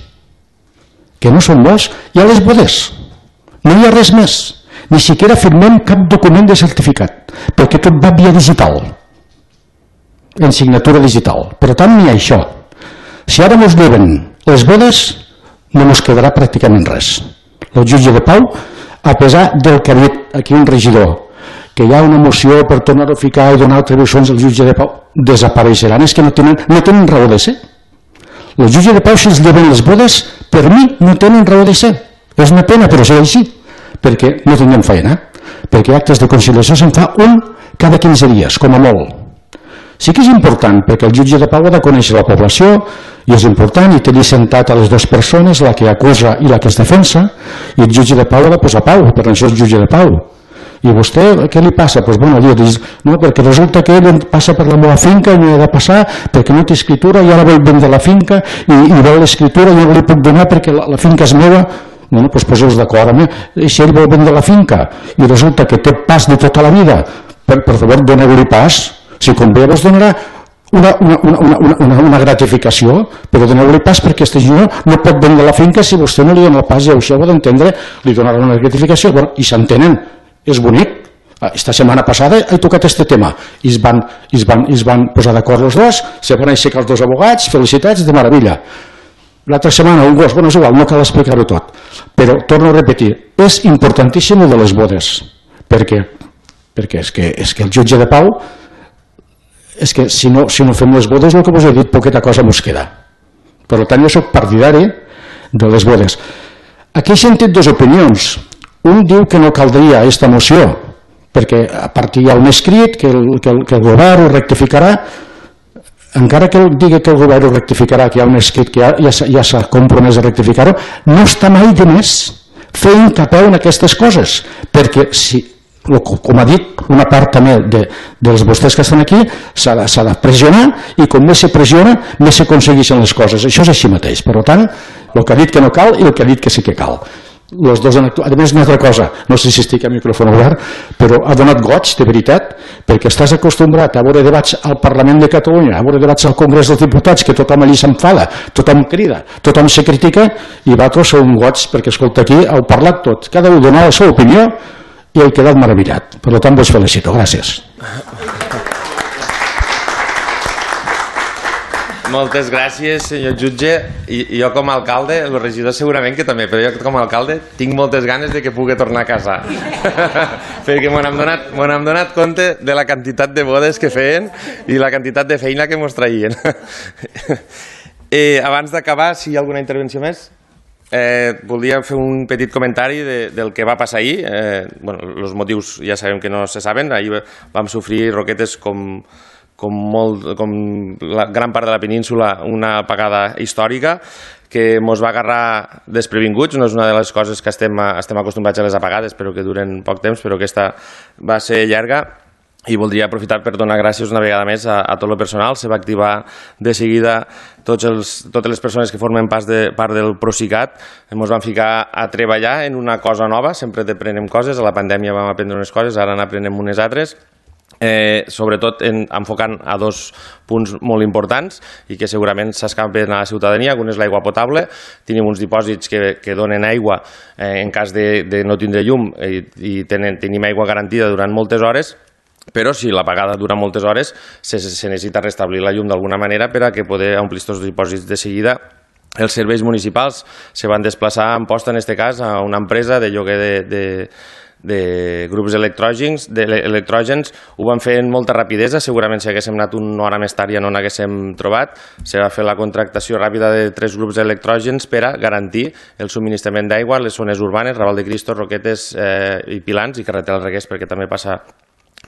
i a les bodes. No hi ha res més. Ni siquiera firmem cap document de certificat, perquè tot va via digital, en signatura digital. Per tant, ni això. Si ara ens lleven les bodes, no ens quedarà pràcticament res. El jutge de pau, a pesar del que ha dit aquí un regidor, que hi ha una moció per tornar-ho a ficar i donar atribucions al jutge de pau, desapareixeran, és que no tenen raó de ser. El jutge de pau, si els lleven les bodes, per mi no tenen raó de ser. És una pena, però és així, perquè no tindrem feina, perquè actes de conciliació se'n fa un cada 15 dies, com a molt. Sí que és important, perquè el jutge de pau ha de conèixer la població, i és important, i tenir sentat a les dues persones, la que acusa i la que es defensa, i el jutge de pau ha de posar pau, per això és jutge de pau. I vostè, què li passa? Doncs dius, no, perquè resulta que ell passa per la meva finca i no ha de passar perquè no té escritura i ara vol vendre la finca i vol l'escritura i no li puc donar perquè la finca és meva. Bueno, doncs poseu-vos d'acord, i si ell vol vendre la finca i resulta que té pas de tota la vida, per favor, doneu-li pas. Si convé, vos donarà una gratificació, però doneu-li pas perquè aquest senyor no pot vendre la finca si vostè no li dona el pas, i això ho ha d'entendre, li donarà una gratificació. Bueno, i s'entenen, és bonic. Esta setmana passada he tocat aquest tema i es van posar d'acord els dos, se van aixecar els dos abogats, felicitats, de meravella. L'altra setmana un gos, és igual, no cal explicar-ho tot, però torno a repetir, és importantíssim el de les bodes, perquè és que el jutge de pau, és que si no fem les bodes, el que us he dit, poqueta cosa ens queda. Per tant, jo soc partidari de les bodes. Aquí he sentit dues opinions. Un diu que no caldria aquesta moció, perquè a partir hi ha un escrit que el govern ho rectificarà. Encara que digui que el govern ho rectificarà, que hi ha un escrit que ja s'ha compromès a rectificar-ho, no està mai de més fer hincapié en aquestes coses, perquè si, com ha dit una part també dels vostès que estan aquí, s'ha de pressionar, i com més se pressiona, més s'aconsegueixen les coses. Això és així mateix. Per tant, el que ha dit que no cal i el que ha dit que sí que cal. Els dos han actuat. A més, una altra cosa, no sé si estic a micròfon obert, però ha donat goig, de veritat, perquè estàs acostumbrat a veure debats al Parlament de Catalunya, a veure debats al Congrés dels Diputats, que tothom allí s'enfada, tothom crida, tothom se critica, i vosaltres sou un goig, perquè, escolta, aquí heu parlat tot, cada un donava la seva opinió i he quedat meravellat. Per tant, vos felicito. Gràcies. Moltes gràcies, senyor jutge. I jo com a alcalde, el regidor segurament que també, però jo com a alcalde tinc moltes ganes de que pugui tornar a casa. Perquè m'han donat compte de la quantitat de bodes que feien i la quantitat de feina que mos traien. Abans d'acabar, si hi ha alguna intervenció més, voldria fer un petit comentari del que va passar ahir. Els motius ja sabem que no se saben. Ahir vam sofrir Roquetes com la gran part de la península, una apagada històrica que ens va agarrar desprevinguts. No és una de les coses que estem acostumbrats a les apagades, però que duren poc temps, però aquesta va ser llarga. I voldria aprofitar per donar gràcies una vegada més a tot el personal. Se va activar de seguida totes les persones que formen part del Procicat. Ens vam ficar a treballar en una cosa nova. Sempre aprenem coses. A la pandèmia vam aprendre unes coses, ara n'aprenem unes altres. Sobretot enfocant a dos punts molt importants i que segurament s'escampen a la ciutadania. Un és l'aigua potable. Tenim uns dipòsits que donen aigua en cas de no tindre llum i tenim aigua garantida durant moltes hores, però si l'apagada dura moltes hores se necessita restablir la llum d'alguna manera per a que poder omplir aquests dipòsits de seguida. Els serveis municipals se van desplaçar en posta, en aquest cas, a una empresa de lloguer de grups electrògens. Ho van fer amb molta rapidesa. Segurament si haguéssim anat una hora més tard ja no n'haguéssim trobat. Se va fer la contractació ràpida de 3 grups electrògens per a garantir el subministrament d'aigua a les zones urbanes, Raval de Cristo, Roquetes i Pilans, i Carretera del Reguers, perquè també passa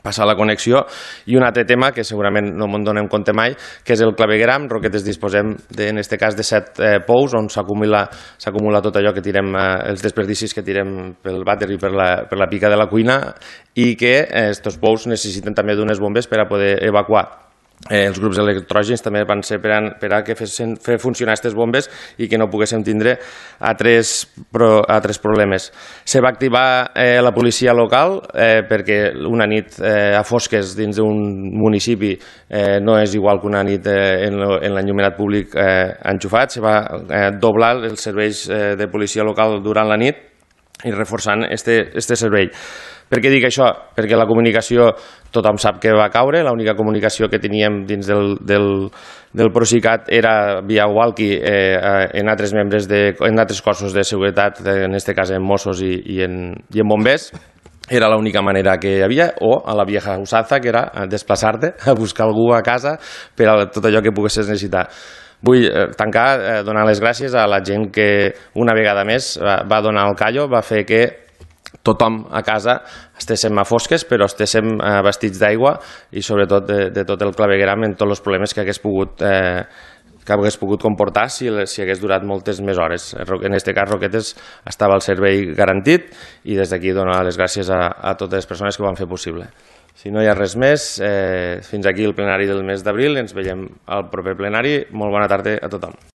passar la connexió. I un altre tema que segurament no me'n donem compte mai, que és el clavegueram. Roquetes disposem, en aquest cas, de 7 pous on s'acumula tot allò que tirem, els desperdicis que tirem pel vàter i per la pica de la cuina, i que aquests pous necessiten també d'unes bombes per a poder evacuar. Els grups electrògens també van ser per a fer funcionar aquestes bombes i que no poguéssim tindre altres problemes. Se va activar la policia local perquè una nit a fosques dins d'un municipi no és igual que una nit en l'enllumenat públic enxufat. Se va doblar els serveis de policia local durant la nit i reforçant este servei. Per què dic això? Perquè la comunicació tothom sap que va caure, l'única comunicació que teníem dins del Procicat era via walkie en altres membres, en altres cossos de seguretat, en aquest cas en Mossos i en bombers. Era l'única manera que hi havia, o a la vieja usanza, que era desplaçar-te a buscar algú a casa per a tot allò que poguessis necessitar. Vull tancar donant les gràcies a la gent que una vegada més va donar el callo, va fer que tothom a casa estéssim a fosques, però estéssim vestits d'aigua i sobretot de tot el clavegueram en tots els problemes que hagués pogut comportar si hagués durat moltes més hores. En aquest cas, Roquetes estava al servei garantit i des d'aquí donar les gràcies a totes les persones que ho van fer possible. Si no hi ha res més, fins aquí el plenari del mes d'abril. Ens veiem al proper plenari. Molt bona tarda a tothom.